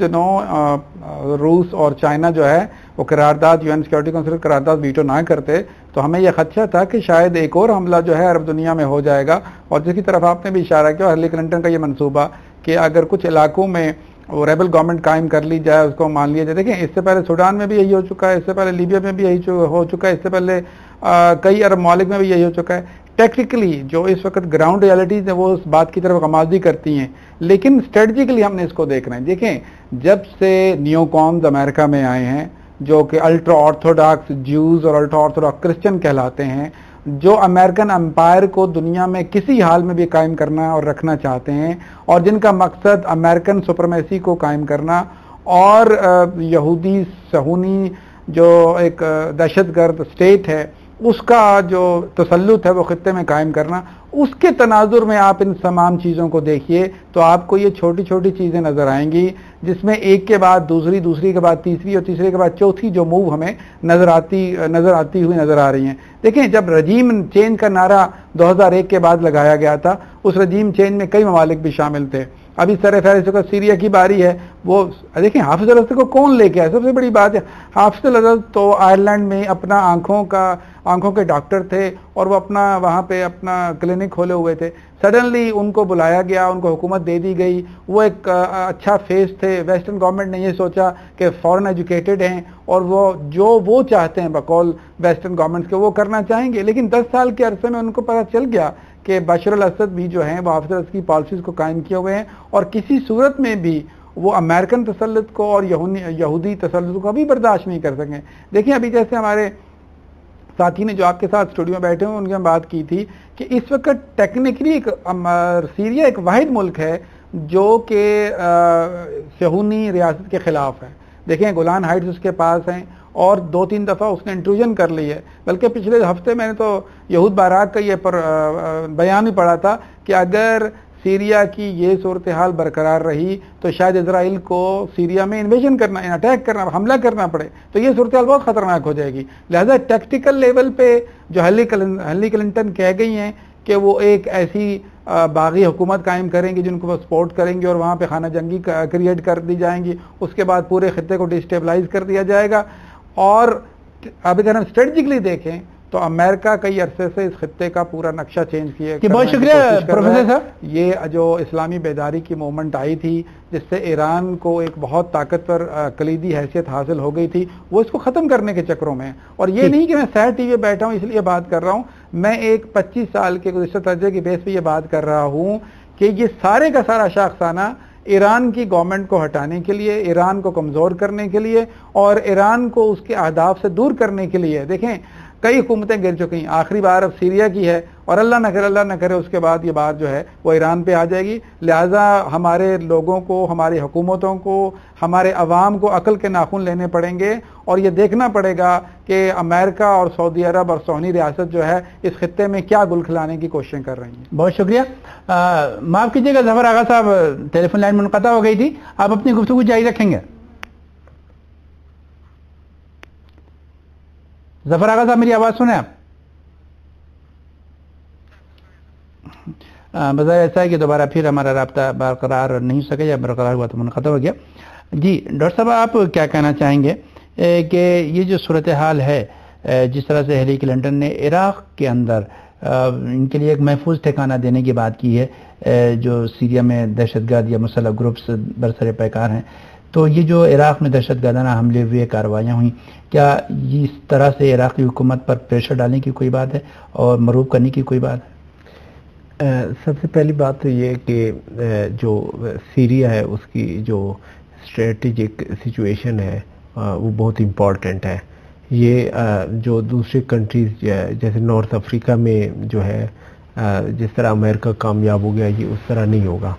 दिनों रूस और चाइना जो है वो करारदाद, यूएन सिक्योरिटी काउंसिल करारदाद वीटो ना करते तो हमें यह खदशा था कि शायद एक और हमला जो है अरब दुनिया में हो जाएगा। और जिसकी तरफ आपने भी इशारा किया, हिलरी क्लिंटन का ये मंसूबा कि अगर कुछ इलाकों में वो रेबल गवर्नमेंट कायम कर ली जाए, उसको मान लिया जाए। देखें, इससे पहले सूडान में भी यही हो चुका है, इससे पहले लीबिया में भी यही हो चुका है, इससे पहले आ, कई अरब ममालिक में भी यही हो चुका है। टेक्निकली जो इस वक्त ग्राउंड रियलिटीज है वो उस बात की तरफ गमाज़ी करती हैं, लेकिन स्ट्रेटजिकली हमने इसको देखना है। देखें, जब से नियोकॉन्स अमेरिका में आए हैं जो कि अल्ट्रा ऑर्थोडॉक्स ज्यूज और अल्ट्रा ऑर्थोडॉक्स क्रिश्चियन कहलाते हैं, जो अमेरिकन एम्पायर को दुनिया में किसी हाल में भी कायम करना और रखना चाहते हैं, और जिनका मकसद अमेरिकन सुपरमेसी को कायम करना और यहूदी सहूनी जो एक दहशतगर्द स्टेट है उसका जो तसल्लुत है वो खित्ते में कायम करना, उसके तनाजुर में आप इन तमाम चीज़ों को देखिए तो आपको ये छोटी छोटी चीज़ें नज़र आएंगी, जिसमें एक के बाद दूसरी, दूसरी के बाद तीसरी और तीसरे के बाद चौथी जो मूव हमें नज़र आती नज़र आती हुई नज़र आ रही हैं। देखें, जब रजीम चेंज का नारा दो हज़ार एक के बाद लगाया गया था, उस रजीम चेंज में कई ममालिक भी शामिल थे। अभी सर फहरिस्त का सीरिया की बारी है, वो देखें हाफिज अल असद को कौन लेके आया, सबसे बड़ी बात है। हाफिज अल असद तो आयरलैंड में अपना आंखों का आंखों के डॉक्टर थे और वो अपना वहाँ पे अपना क्लिनिक खोले हुए थे। सडनली उनको बुलाया गया, उनको हुकूमत दे दी गई, वो एक अच्छा फेस थे। वेस्टर्न गवर्नमेंट ने ये सोचा कि फॉरेन एजुकेटेड हैं और वो जो वो चाहते हैं बकौल वेस्टर्न गवर्नमेंट्स के वो करना चाहेंगे, लेकिन दस साल के अरसे में उनको पता चल गया कि बशर अल असद भी जो हैं वो हाफिज अल असद की पॉलिसीज़ को कायम किए हुए हैं और किसी सूरत में भी वो अमेरिकन तसल्लुत को और यहूदी तसल्लुत को अभी बर्दाश्त नहीं कर सकें। देखिए, अभी जैसे हमारे साथी ने जो आपके साथ स्टूडियो में बैठे हुए उनकी हम बात की थी कि इस वक्त टेक्निकली एक सीरिया एक वाहिद मुल्क है जो कि सहूनी रियासत के खिलाफ है। देखें, गोलान हाइट्स उसके पास हैं और दो तीन दफ़ा उसने इंट्रूजन कर ली है। बल्कि पिछले हफ्ते मैंने तो यहूद बाराक का ये पर बयान ही पढ़ा था कि अगर सीरिया की ये सूरत हाल बरकरार रही तो शायद इजराइल को सीरिया में इन्वेजन करना, अटैक करना, हमला करना पड़े, तो ये सूरत हाल बहुत ख़तरनाक हो जाएगी। लिहाजा टैक्टिकल लेवल पे जो हिलरी क्लिंटन कह गई हैं कि वो एक ऐसी बागी हुकूमत कायम करेंगी जिनको वो सपोर्ट करेंगी और वहाँ पे खाना जंगी क्रिएट कर दी जाएंगी, उसके बाद पूरे खित्ते को डिस्टेबलाइज कर दिया जाएगा। और अब अगर हम स्ट्रेटजिकली देखें تو امریکہ کئی عرصے سے اس خطے کا پورا نقشہ چینج کیے. بہت شکریہ پروفیسر صاحب. یہ جو اسلامی بیداری کی موومنٹ آئی تھی جس سے ایران کو ایک بہت طاقتور کلیدی حیثیت حاصل ہو گئی تھی, وہ اس کو ختم کرنے کے چکروں میں, اور یہ نہیں کہ میں سیر ٹی وی پہ بیٹھا ہوں اس لیے بات کر رہا ہوں, میں ایک پچیس سال کے گزشتہ تجربے کی بیس پہ یہ بات کر رہا ہوں کہ یہ سارے کا سارا شاخسانہ ایران کی گورنمنٹ کو ہٹانے کے لیے, ایران کو کمزور کرنے کے لیے اور ایران کو اس کے اہداف سے دور کرنے کے لیے. دیکھیں کئی حکومتیں گر چکی, آخری بار اب سیریا کی ہے, اور اللہ نہ کرے اللہ نہ کرے اس کے بعد یہ بات جو ہے وہ ایران پہ آ جائے گی. لہٰذا ہمارے لوگوں کو, ہماری حکومتوں کو, ہمارے عوام کو عقل کے ناخن لینے پڑیں گے, اور یہ دیکھنا پڑے گا کہ امریکہ اور سعودی عرب اور سونی ریاست جو ہے اس خطے میں کیا گل کھلانے کی کوششیں کر رہی ہیں. بہت شکریہ. معاف کیجیے گا ظفر آغا صاحب, ٹیلی فون لائن منقطع ہو گئی تھی, آپ اپنی گفتگو جاری رکھیں گے؟ ظفر آغا صاحب میری آواز سنیں آپ؟ بظاہر ایسا ہے کہ دوبارہ پھر ہمارا رابطہ برقرار نہیں ہو سکے, یا برقرار ہوا تو منقطع ہو گیا. جی ڈاکٹر صاحب, آپ کیا کہنا چاہیں گے کہ یہ جو صورتحال ہے, جس طرح سے ہیلی کلنٹن نے عراق کے اندر ان کے لیے ایک محفوظ ٹھکانہ دینے کی بات کی ہے جو سیریا میں دہشت گرد یا مسلح گروپس برسر پیکار ہیں, تو یہ جو عراق میں دہشت گردانہ حملے ہوئے, کارروائیاں ہوئیں, کیا اس طرح سے عراقی حکومت پر پریشر ڈالنے کی کوئی بات ہے اور مروب کرنے کی کوئی بات ہے؟ سب سے پہلی بات تو یہ کہ جو سیریا ہے اس کی جو اسٹریٹجک سچویشن ہے وہ بہت امپورٹنٹ ہے. یہ جو دوسرے کنٹریز جیسے نارتھ افریقہ میں جو ہے جس طرح امریکہ کامیاب ہو گیا, یہ اس طرح نہیں ہوگا.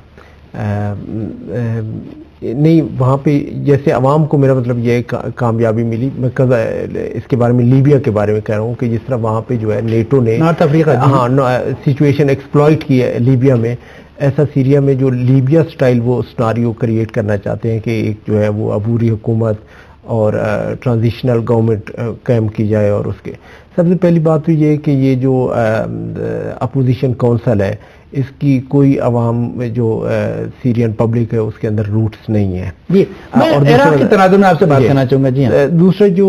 نہیں, وہاں پہ جیسے عوام کو, میرا مطلب یہ کامیابی ملی, میں اس کے بارے میں لیبیا کے بارے میں کہہ رہا ہوں کہ جس طرح وہاں پہ جو ہے نیٹو نے نارتھ افریقہ ہاں سچویشن ایکسپلائٹ کی ہے لیبیا میں, ایسا سیریا میں جو لیبیا سٹائل وہ سناریو کریٹ کرنا چاہتے ہیں کہ ایک جو ہے وہ عبوری حکومت اور ٹرانزیشنل گورنمنٹ قائم کی جائے. اور اس کے سب سے پہلی بات تو یہ ہے کہ یہ جو اپوزیشن کونسل ہے اس کی کوئی عوام جو سیرین پبلک ہے اس کے اندر روٹس نہیں ہے. جی میں عراق کے تناظر میں آپ سے بات کرنا چاہوں گا. جی دوسرا جو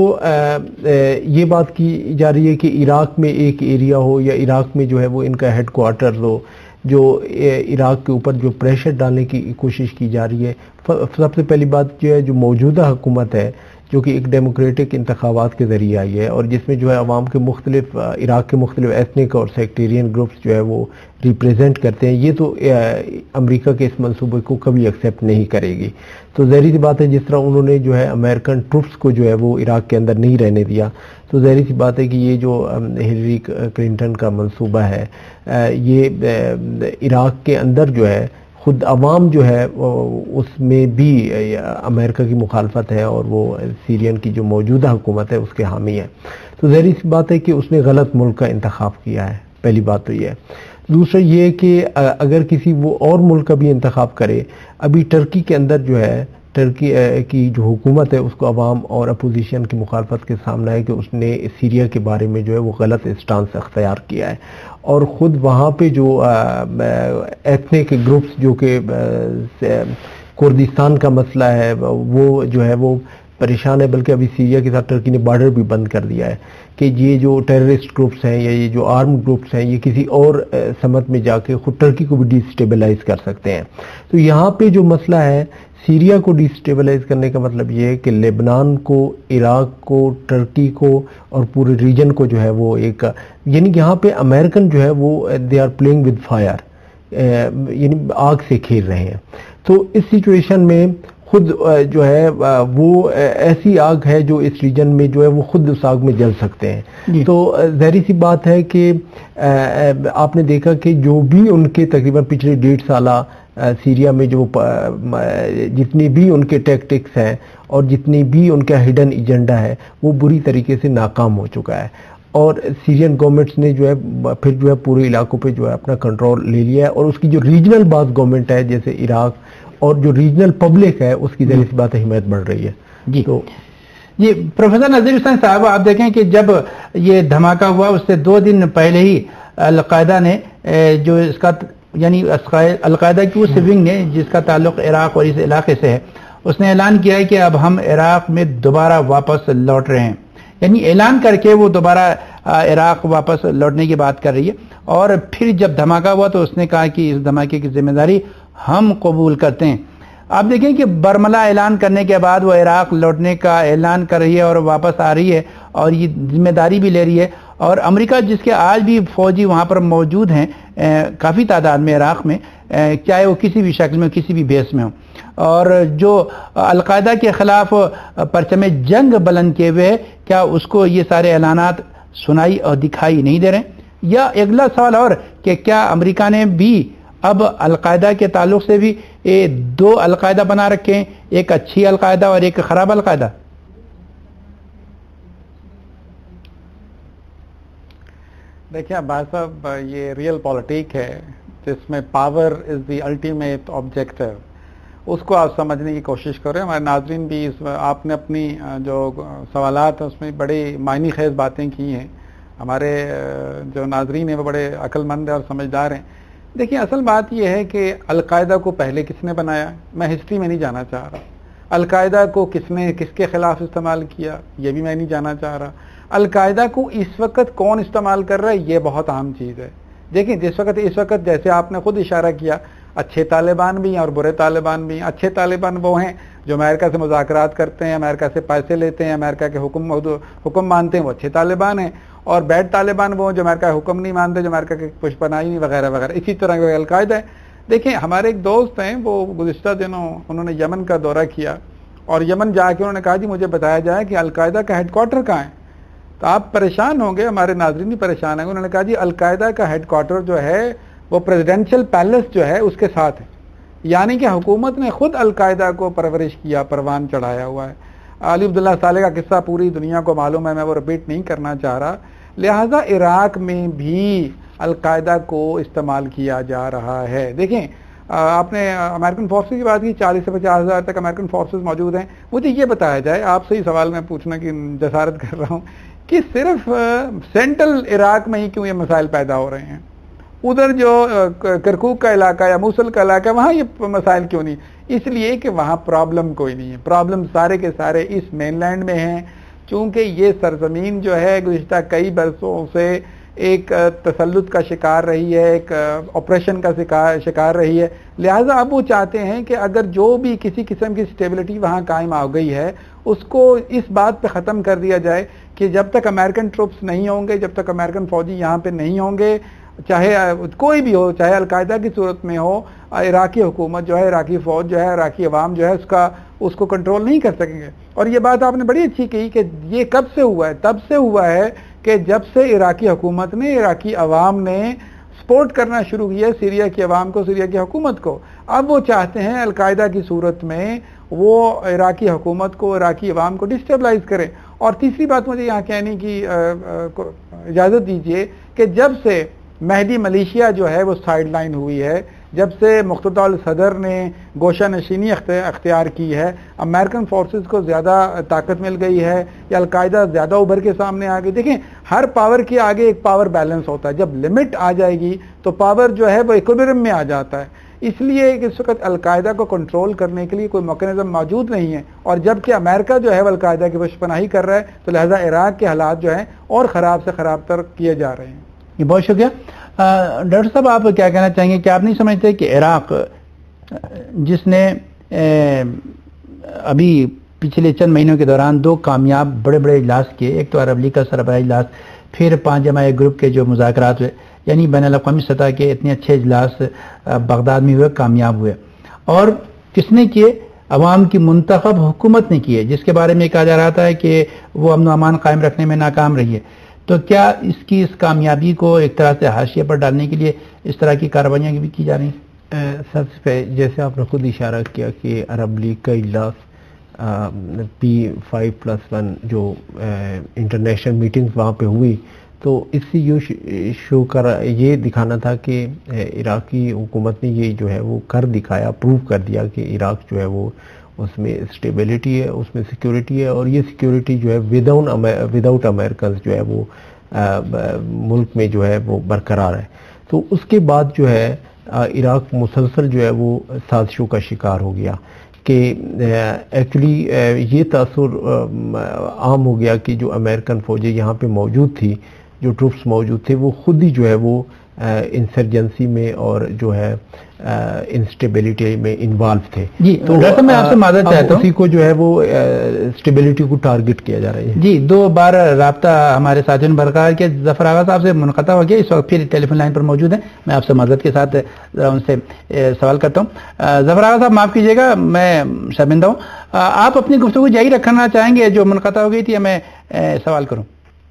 یہ بات کی جا رہی ہے کہ عراق میں ایک ایریا ہو یا عراق میں جو ہے وہ ان کا ہیڈ کوارٹر ہو, جو عراق کے اوپر جو پریشر ڈالنے کی کوشش کی جا رہی ہے. سب سے پہلی بات جو ہے جو موجودہ حکومت ہے جو کہ ایک ڈیموکریٹک انتخابات کے ذریعے آئی ہے اور جس میں جو ہے عوام کے مختلف عراق کے مختلف ایتھنک اور سیکٹیرین گروپس جو ہے وہ ریپریزنٹ کرتے ہیں, یہ تو امریکہ کے اس منصوبے کو کبھی ایکسیپٹ نہیں کرے گی. تو ظاہری سی بات ہے جس طرح انہوں نے جو ہے امریکن ٹروپس کو جو ہے وہ عراق کے اندر نہیں رہنے دیا, تو ظاہری سی بات ہے کہ یہ جو ہلری کلنٹن کا منصوبہ ہے یہ عراق کے اندر جو ہے خود عوام جو ہے اس میں بھی امریکہ کی مخالفت ہے اور وہ سیرین کی جو موجودہ حکومت ہے اس کے حامی ہے. تو ظاہری سی بات ہے کہ اس نے غلط ملک کا انتخاب کیا ہے, پہلی بات تو یہ ہے. دوسرا یہ کہ اگر کسی وہ اور ملک کا بھی انتخاب کرے, ابھی ٹرکی کے اندر جو ہے ٹرکی کی جو حکومت ہے اس کو عوام اور اپوزیشن کی مخالفت کے سامنا ہے کہ اس نے سیریا کے بارے میں جو ہے وہ غلط اسٹانس اختیار کیا ہے, اور خود وہاں پہ جو ایتھنک گروپس جو کہ کردستان کا مسئلہ ہے وہ جو ہے وہ پریشان ہے, بلکہ ابھی سیریا کے ساتھ ٹرکی نے بارڈر بھی بند کر دیا ہے کہ یہ جو ٹیررسٹ گروپس ہیں یا یہ جو آرم گروپس ہیں یہ کسی اور سمت میں جا کے خود ٹرکی کو بھی ڈی سٹیبلائز کر سکتے ہیں. تو یہاں پہ جو مسئلہ ہے سیریا کو ڈی سٹیبلائز کرنے کا مطلب یہ ہے کہ لیبنان کو, عراق کو, ٹرکی کو اور پورے ریجن کو جو ہے وہ ایک, یعنی یہاں پہ امریکن جو ہے وہ they are playing with fire, یعنی آگ سے کھیل رہے ہیں. تو اس سچویشن میں خود جو ہے وہ ایسی آگ ہے جو اس ریجن میں جو ہے وہ خود اس آگ میں جل سکتے ہیں. تو ظاہری سی بات ہے کہ آپ نے دیکھا کہ جو بھی ان کے تقریباً پچھلے ڈیڑھ سالہ سیریا میں جو جتنی بھی ان کے ٹیکٹکس ہیں اور جتنی بھی ان کا ہڈن ایجنڈا ہے وہ بری طریقے سے ناکام ہو چکا ہے, اور سیرین گورنمنٹس نے جو ہے پھر جو ہے پورے علاقوں پہ جو ہے اپنا کنٹرول لے لیا ہے, اور اس کی جو ریجنل بعض گورنمنٹ ہے جیسے عراق اور جو ریجنل پبلک ہے اس کی ذریعے سے بات حمایت بڑھ رہی ہے. جی تو جی پروفیسر نذیر حسین صاحب, آپ دیکھیں کہ جب یہ دھماکہ ہوا اس سے دو دن پہلے ہی القاعدہ نے جو اس کا یعنی القاعدہ کی اس ونگ نے جس کا تعلق عراق اور اس علاقے سے ہے, اس نے اعلان کیا ہے کہ اب ہم عراق میں دوبارہ واپس لوٹ رہے ہیں. یعنی اعلان کر کے وہ دوبارہ عراق واپس لوٹنے کی بات کر رہی ہے، اور پھر جب دھماکہ ہوا تو اس نے کہا کہ اس دھماکے کی ذمہ داری ہم قبول کرتے ہیں۔ آپ دیکھیں کہ برملا اعلان کرنے کے بعد وہ عراق لوٹنے کا اعلان کر رہی ہے اور واپس آ رہی ہے اور یہ ذمہ داری بھی لے رہی ہے، اور امریکہ جس کے آج بھی فوجی وہاں پر موجود ہیں کافی تعداد میں عراق میں، چاہے وہ کسی بھی شکل میں کسی بھی بیس میں ہوں، اور جو القاعدہ کے خلاف پرچم جنگ بلند کیے ہوئے، کیا اس کو یہ سارے اعلانات سنائی اور دکھائی نہیں دے رہے ہیں؟ یا اگلا سوال اور کہ کیا امریکہ نے بھی اب القاعدہ کے تعلق سے بھی دو القاعدہ بنا رکھے ہیں، ایک اچھی القاعدہ اور ایک خراب القاعدہ؟ دیکھیں عباس صاحب، یہ ریئل پالیٹک ہے جس میں power is the ultimate objective, اس کو آپ سمجھنے کی کوشش کریں۔ ہمارے ناظرین بھی اس آپ نے اپنی جو سوالات ہیں اس میں بڑی معنی خیز باتیں کی ہیں، ہمارے جو ناظرین ہیں وہ بڑے عقل مند ہیں اور سمجھدار ہیں۔ دیکھیں اصل بات یہ ہے کہ القاعدہ کو پہلے کس نے بنایا، میں ہسٹری میں نہیں جانا چاہ رہا۔ القاعدہ کو کس نے کس کے خلاف استعمال کیا، یہ بھی میں نہیں جانا چاہ رہا۔ القاعدہ کو اس وقت کون استعمال کر رہا ہے، یہ بہت اہم چیز ہے۔ دیکھیں جس وقت اس وقت جیسے آپ نے خود اشارہ کیا، اچھے طالبان بھی ہیں اور برے طالبان بھی ہیں۔ اچھے طالبان وہ ہیں جو امریکہ سے مذاکرات کرتے ہیں، امریکہ سے پیسے لیتے ہیں، امریکہ کے حکم حکم مانتے ہیں، وہ اچھے طالبان ہیں، اور بیڈ طالبان وہ جو امریکہ کا حکم نہیں مانتے، جو امریکہ کے پشت پناہی نہیں وغیرہ وغیرہ۔ اسی طرح کا القاعدہ ہے۔ دیکھیں ہمارے ایک دوست ہیں، وہ گزشتہ دنوں انہوں نے یمن کا دورہ کیا، اور یمن جا کے انہوں نے کہا جی مجھے بتایا جائے کہ القاعدہ کا ہیڈ کوارٹر کہاں ہے۔ تو آپ پریشان ہوں گے، ہمارے ناظرین بھی پریشان ہیں۔ انہوں نے کہا جی القاعدہ کا ہیڈ کوارٹر جو ہے وہ پریزیڈینشل پیلس جو ہے اس کے ساتھ ہے، یعنی کہ حکومت نے خود القاعدہ کو پرورش کیا، پروان چڑھایا ہوا ہے۔ علی عبداللہ صالح کا قصہ پوری دنیا کو معلوم ہے، میں وہ رپیٹ نہیں کرنا چاہ رہا۔ لہٰذا عراق میں بھی القاعدہ کو استعمال کیا جا رہا ہے۔ دیکھیں آپ نے امریکن فورسز کی بات کی، چالیس سے پچاس ہزار تک امریکن فورسز موجود ہیں۔ مجھے یہ بتایا جائے، آپ سے ہی سوال میں پوچھنے کی جسارت کر رہا ہوں کہ صرف سینٹرل عراق میں ہی کیوں یہ مسائل پیدا ہو رہے ہیں؟ ادھر جو کرکوک کا علاقہ یا موصل کا علاقہ وہاں یہ مسائل کیوں نہیں؟ اس لیے کہ وہاں پرابلم کوئی نہیں ہے، پرابلم سارے کے سارے اس مین لینڈ میں ہیں، چونکہ یہ سرزمین جو ہے گزشتہ کئی برسوں سے ایک تسلط کا شکار رہی ہے، ایک آپریشن کا شکار رہی ہے۔ لہٰذا اب وہ چاہتے ہیں کہ اگر جو بھی کسی قسم کی سٹیبلٹی وہاں قائم آ گئی ہے اس کو اس بات پہ ختم کر دیا جائے کہ جب تک امریکن ٹروپس نہیں ہوں گے، جب تک امریکن فوجی یہاں پہ نہیں ہوں گے، چاہے کوئی بھی ہو، چاہے القاعدہ کی صورت میں ہو، عراقی حکومت جو ہے، عراقی فوج جو ہے، عراقی عوام جو ہے اس کا اس کو کنٹرول نہیں کر سکیں گے۔ اور یہ بات آپ نے بڑی اچھی کہی کہ یہ کب سے ہوا ہے؟ تب سے ہوا ہے کہ جب سے عراقی حکومت نے، عراقی عوام نے سپورٹ کرنا شروع کیا سیریا کی عوام کو، سیریا کی حکومت کو۔ اب وہ چاہتے ہیں القاعدہ کی صورت میں وہ عراقی حکومت کو، عراقی عوام کو ڈسٹیبلائز کریں۔ اور تیسری بات مجھے یہاں کہنے کی اجازت دیجیے کہ جب سے مہدی ملیشیا جو ہے وہ سائیڈ لائن ہوئی ہے، جب سے مقتدی الصدر نے گوشہ نشینی اختیار کی ہے، امریکن فورسز کو زیادہ طاقت مل گئی ہے، یا القاعدہ زیادہ ابھر کے سامنے آ گئی۔ دیکھیں ہر پاور کے آگے ایک پاور بیلنس ہوتا ہے، جب لمٹ آ جائے گی تو پاور جو ہے وہ ایکویلبریم میں آ جاتا ہے۔ اس لیے کہ اس وقت القاعدہ کو کنٹرول کرنے کے لیے کوئی میکانزم موجود نہیں ہے، اور جبکہ امریکہ جو ہے وہ القاعدہ کی پشت پناہی کر رہا ہے، تو لہذا عراق کے حالات جو ہیں اور خراب سے خراب تر کیے جا رہے ہیں۔ یہ بہت شکریہ ڈاکٹر صاحب، آپ کیا کہنا چاہیں گے کہ آپ نہیں سمجھتے کہ عراق جس نے ابھی پچھلے چند مہینوں کے دوران دو کامیاب بڑے بڑے اجلاس کیے، ایک تو عرب لیگ کا سربراہ اجلاس، پھر پانچ جماعت گروپ کے جو مذاکرات ہوئے، یعنی بین الاقوامی سطح کے اتنے اچھے اجلاس بغداد میں ہوئے، کامیاب ہوئے، اور کس نے کیے؟ عوام کی منتخب حکومت نے کیے، جس کے بارے میں کہا جا رہا تھا کہ وہ امن و امان قائم رکھنے میں ناکام رہی ہے۔ تو کیا اس کی اس کامیابی کو ایک طرح سے حاشیے پر ڈالنے کے لیے اس طرح کی کارروائیاں بھی کی جا رہی ہیں؟ سب سے پہلے جیسے آپ نے خود اشارہ کیا کہ عرب لیگ کا اجلاس پی فائیو پلس ون جو انٹرنیشنل میٹنگز وہاں پہ ہوئی، تو اس سے یہ شو کر یہ دکھانا تھا کہ عراقی حکومت نے یہ جو ہے وہ کر دکھایا، پروو کر دیا کہ عراق جو ہے وہ اس میں اسٹیبلٹی ہے، اس میں سیکیورٹی ہے، اور یہ سیکیورٹی جو ہے وداؤٹ وداؤٹ امریکنز جو ہے وہ ملک میں جو ہے وہ برقرار ہے۔ تو اس کے بعد جو ہے عراق مسلسل جو ہے وہ سازشوں کا شکار ہو گیا کہ ایکچولی یہ تاثر عام ہو گیا کہ جو امریکن فوجیں یہاں پہ موجود تھی، جو ٹروپس موجود تھے وہ خود ہی جو ہے وہ انسرجنسی میں اور جو ہے انسٹیبلٹی میں انوالو تھے. جی تو ڈاکٹر صاحب میں آپ سے معذرت چاہتا ہوں, اسی کو جو ہے وہ اسٹیبلٹی کو ٹارگٹ کیا جا رہا ہے. جی دو بار رابطہ ہمارے ساتھیوں نے برقرار کیا, ظفر آغا صاحب سے منقطع ہو گیا, اس وقت پھر ٹیلی فون لائن پر موجود ہیں. میں آپ سے معذرت کے ساتھ ان سے سوال کرتا ہوں. ظفر آغا صاحب معاف کیجیے گا, میں شرمندہ ہوں, آپ اپنی گفتگو جاری رکھنا چاہیں گے جو منقطع ہو گئی تھی, میں سوال کروں؟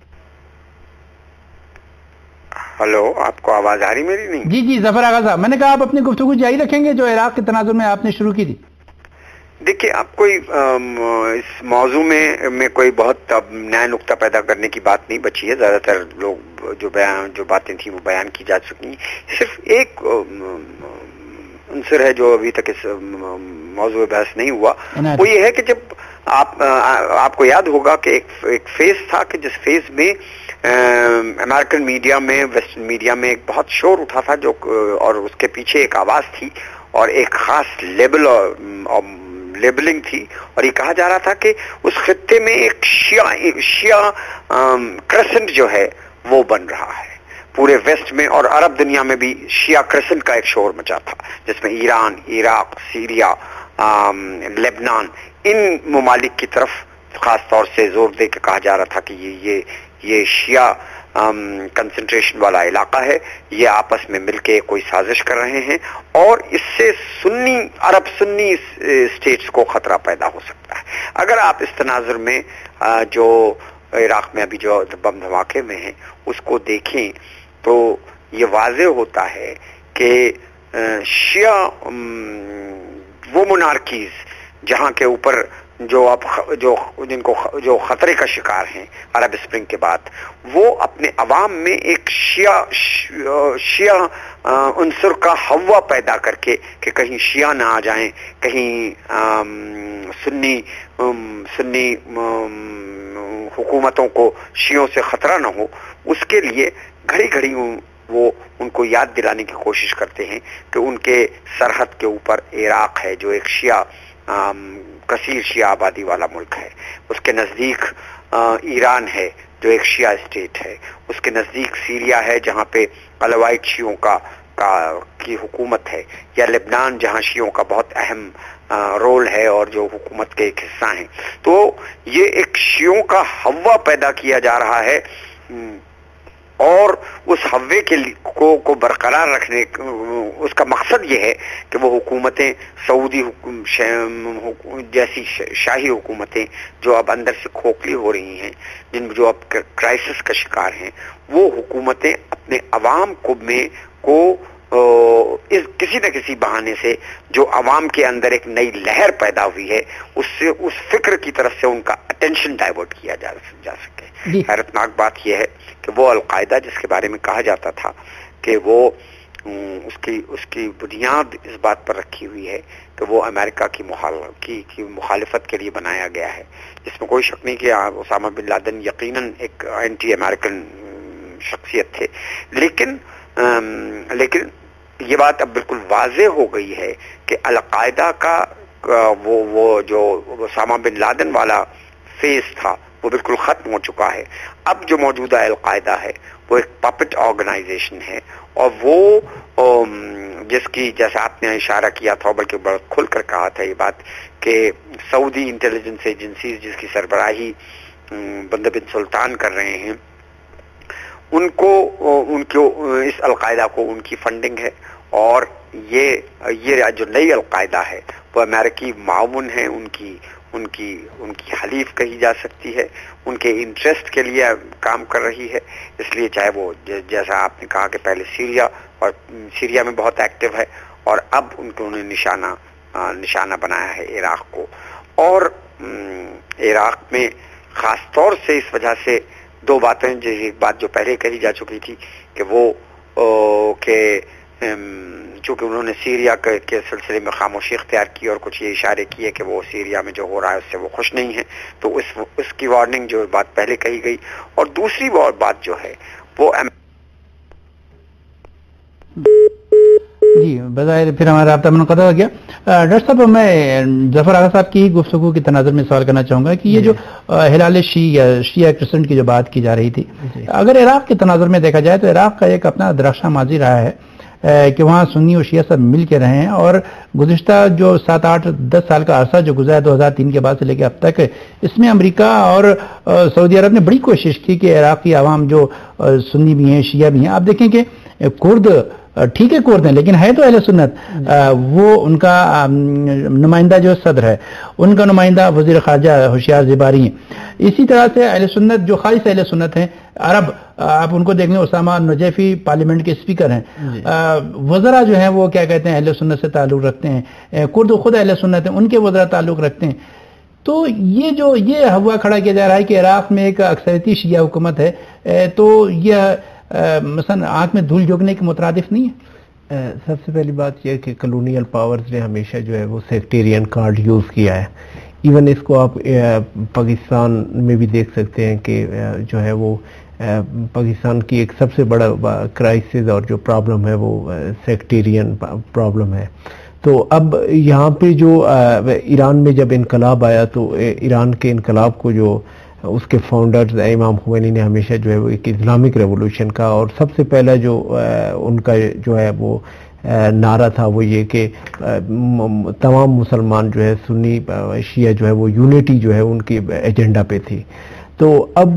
ہلو, آپ کو آواز آ رہی میری؟ نہیں جی جی ظفر آغا صاحب, میں نے کہا آپ اپنی گفتگو جاری رکھیں گے جو عراق کے تناظر میں آپ نے شروع کی تھی. دیکھیے, آپ کوئی اس موضوع میں میں کوئی بہت نیا نقطہ پیدا کرنے کی بات نہیں بچی ہے. زیادہ تر لوگ جو بیان جو باتیں تھیں وہ بیان کی جا چکی. صرف ایک عنصر ہے جو ابھی تک اس موضوع بحث نہیں ہوا, وہ یہ ہے کہ جب آپ آپ کو یاد ہوگا کہ ایک فیز تھا کہ جس فیز میں امریکن میڈیا میں, ویسٹرن میڈیا میں ایک بہت شور اٹھا تھا, جو اور اس کے پیچھے ایک آواز تھی اور ایک خاص لیبل اور لیبلنگ تھی, اور یہ کہا جا رہا تھا کہ اس خطے میں ایک شیعہ شیعہ کرسنٹ جو ہے وہ بن رہا ہے. پورے ویسٹ میں اور عرب دنیا میں بھی شیعہ کرسنٹ کا ایک شور مچا تھا, جس میں ایران, عراق, سیریا, لبنان, ان ممالک کی طرف خاص طور سے زور دے کے کہا جا رہا تھا کہ یہ یہ یہ شیعہ کنسنٹریشن والا علاقہ ہے, یہ آپس میں مل کے کوئی سازش کر رہے ہیں, اور اس سے سنی عرب سنی اسٹیٹس کو خطرہ پیدا ہو سکتا ہے. اگر آپ اس تناظر میں جو عراق میں ابھی جو بم دھماکے میں ہیں اس کو دیکھیں تو یہ واضح ہوتا ہے کہ شیعہ وہ مونارکیز جہاں کے اوپر جو اب جو جن کو جو خطرے کا شکار ہیں عرب اسپرنگ کے بعد, وہ اپنے عوام میں ایک شیعہ شیعہ عنصر کا ہوا پیدا کر کے کہ کہیں شیعہ نہ آ جائیں, کہیں سنی سنی حکومتوں کو شیعوں سے خطرہ نہ ہو, اس کے لیے گھڑی گھڑی وہ ان کو یاد دلانے کی کوشش کرتے ہیں کہ ان کے سرحد کے اوپر عراق ہے جو ایک شیعہ کثیر شیعہ آبادی والا ملک ہے, اس کے نزدیک ایران ہے جو ایک شیعہ اسٹیٹ ہے, اس کے نزدیک سیریا ہے جہاں پہ علوائٹ شیعوں کا کا کی حکومت ہے, یا لبنان جہاں شیعوں کا بہت اہم رول ہے اور جو حکومت کے ایک حصہ ہیں. تو یہ ایک شیعوں کا ہوا پیدا کیا جا رہا ہے, اور اس ہوے کے کو کو برقرار رکھنے اس کا مقصد یہ ہے کہ وہ حکومتیں سعودی حکوم جیسی شاہی حکومتیں جو اب اندر سے کھوکھلی ہو رہی ہیں, جن جو اب کرائسس کا شکار ہیں, وہ حکومتیں اپنے عوام کو میں کو اس کسی نہ کسی بہانے سے جو عوام کے اندر ایک نئی لہر پیدا ہوئی ہے اس سے اس فکر کی طرف سے ان کا اٹینشن ڈائیورٹ کیا جا جا سکے. حیرتناک بات یہ ہے کہ وہ القاعدہ جس کے بارے میں کہا جاتا تھا کہ وہ اس کی اس کی بنیاد اس بات پر رکھی ہوئی ہے کہ وہ امریکہ کی کی, کی مخالفت کے لیے بنایا گیا ہے, جس میں کوئی شک نہیں کہ اسامہ بن لادن یقیناً ایک اینٹی امریکن شخصیت تھے, لیکن لیکن یہ بات اب بالکل واضح ہو گئی ہے کہ القاعدہ کا وہ وہ جو اسامہ بن لادن والا فیز تھا وہ بالکل ختم ہو چکا ہے. اب جو موجودہ القاعدہ ہے وہ ایک پپٹ آرگنائزیشن ہے, اور وہ جس کی جیسا آپ نے اشارہ کیا تھا بلکہ بہت کھل کر کہا تھا یہ بات کہ سعودی انٹیلیجنس ایجنسیز جس کی سربراہی بندر بن سلطان کر رہے ہیں, ان کو ان کو اس القاعدہ کو ان کی فنڈنگ ہے, اور یہ یہ جو نئی القاعدہ ہے وہ امریکی معاون ہے, ان کی ان کی ان کی حلیف کہی جا سکتی ہے, ان کے انٹرسٹ کے لیے کام کر رہی ہے. اس لیے چاہے وہ جیسا آپ نے کہا کہ پہلے سیریا اور سیریا میں بہت ایکٹیو ہے, اور اب ان کو انہوں نے نشانہ نشانہ بنایا ہے عراق کو, اور عراق میں خاص طور سے اس وجہ سے دو باتیں, ایک بات جو پہلے کہی جا چکی تھی کہ وہ کہ چونکہ انہوں نے سیریا کے سلسلے میں خاموشی اختیار کی اور کچھ یہ اشارے کیے کہ وہ سیریا میں جو ہو رہا ہے اس سے وہ خوش نہیں ہیں, تو اس اس کی وارننگ جو بات پہلے کہی گئی, اور دوسری بات جو ہے وہ جی بظاہر پھر ہمارا رابطہ منقطع ہو گیا. ڈاکٹر صاحب میں ظفر آغا صاحب کی گفتگو کے تناظر میں سوال کرنا چاہوں گا کہ یہ جو ہلال شیعہ یا شیعہ کرسنٹ کی جو بات کی جا رہی تھی، اگر عراق کے تناظر میں دیکھا جائے تو عراق کا ایک اپنا درخشاں ماضی رہا ہے کہ وہاں سنی اور شیعہ سب مل کے رہے ہیں، اور گزشتہ جو سات آٹھ دس سال کا عرصہ جو گزرا دو ہزار تین کے بعد سے لے کے اب تک، اس میں امریکہ اور سعودی عرب نے بڑی کوشش کی کہ عراقی عوام جو سنی بھی ہیں شیعہ بھی ہیں، آپ دیکھیں کہ کرد ٹھیک ہے کرد ہیں لیکن ہے تو اہل سنت، وہ ان کا نمائندہ جو صدر ہے، ان کا نمائندہ وزیر خارجہ ہوشیار زباری ہیں. اسی طرح سے اہل سنت جو خالص اہل سنت ہیں عرب، آپ ان کو دیکھ لیں، اسامہ نجیفی پارلیمنٹ کے اسپیکر ہیں، وزراء جو ہیں وہ کیا کہتے ہیں اہل سنت سے تعلق رکھتے ہیں، کرد خود اہل سنت ہیں، ان کے وزراء تعلق رکھتے ہیں. تو یہ جو یہ ہوا کھڑا کیا جا رہا ہے کہ عراق میں ایک اکثریتی شیعہ حکومت ہے، تو یہ مثلا آنکھ میں دھول جھونکنے کے مترادف نہیں ہے؟ سب سے پہلی بات یہ کہ کلونیل پاورز نے ہمیشہ جو ہے وہ سیکٹیرین کارڈ یوز کیا ہے. ایون اس کو آپ پاکستان میں بھی دیکھ سکتے ہیں کہ جو ہے وہ پاکستان کی ایک سب سے بڑا کرائسس اور جو پرابلم ہے وہ سیکٹیرین پرابلم ہے. تو اب یہاں پہ جو ایران میں جب انقلاب آیا تو ایران کے انقلاب کو جو اس کے فاؤنڈرز امام خمینی نے ہمیشہ جو ہے وہ ایک اسلامک ریولوشن کا، اور سب سے پہلا جو ان کا جو ہے وہ نعرہ تھا وہ یہ کہ تمام مسلمان جو ہے سنی شیعہ جو ہے وہ یونٹی جو ہے ان کی ایجنڈا پہ تھی. تو اب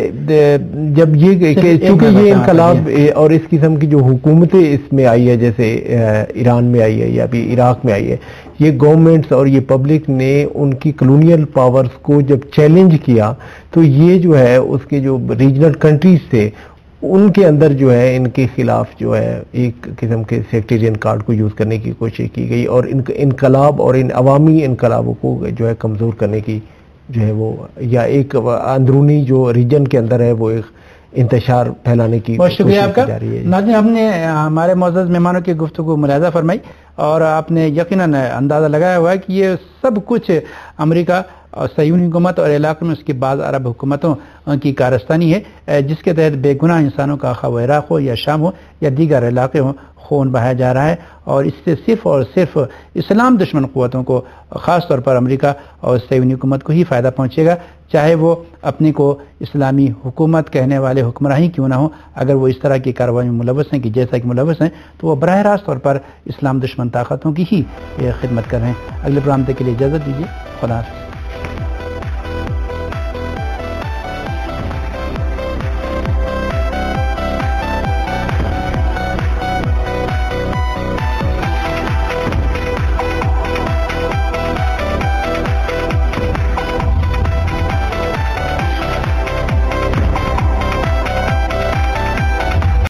جب یہ چونکہ یہ انقلاب اور اس قسم کی جو حکومتیں اس میں آئی ہے، جیسے ایران میں آئی ہے یا بھی عراق میں آئی ہے، یہ گورنمنٹس اور یہ پبلک نے ان کی کلونیل پاورز کو جب چیلنج کیا تو یہ جو ہے اس کے جو ریجنل کنٹریز تھے ان کے اندر جو ہے ان کے خلاف جو ہے ایک قسم کے سیکٹیرین کارڈ کو یوز کرنے کی کوشش کی گئی، اور ان انقلاب اور ان عوامی انقلابوں کو جو ہے کمزور کرنے کی جو ہے وہ یا ایک اندرونی جو ریجن کے اندر ہے وہ ایک انتشار پھیلانے کی بہت شکریہ آپ کا. ناظرین، ہم نے ہمارے معزز مہمانوں کی گفتگو ملاحظہ فرمائی اور آپ نے یقیناً اندازہ لگایا ہوا ہے کہ یہ سب کچھ امریکہ اور صہیونی حکومت اور علاقے میں اس کی بعض عرب حکومتوں کی کارستانی ہے، جس کے تحت بے گناہ انسانوں کا خواہ عراق ہو یا شام ہو یا دیگر علاقے ہوں خون بہایا جا رہا ہے، اور اس سے صرف اور صرف اسلام دشمن قوتوں کو، خاص طور پر امریکہ اور صہیونی حکومت کو ہی فائدہ پہنچے گا، چاہے وہ اپنے کو اسلامی حکومت کہنے والے حکمراں کیوں نہ ہوں. اگر وہ اس طرح کی کارروائی میں ملوث ہیں کہ جیسا کہ ملوث ہیں تو وہ براہ راست طور پر اسلام دشمن طاقتوں کی ہی خدمت کر رہے ہیں. اگلے پروگرام تک کے لیے اجازت دیجیے. خدا حافظ.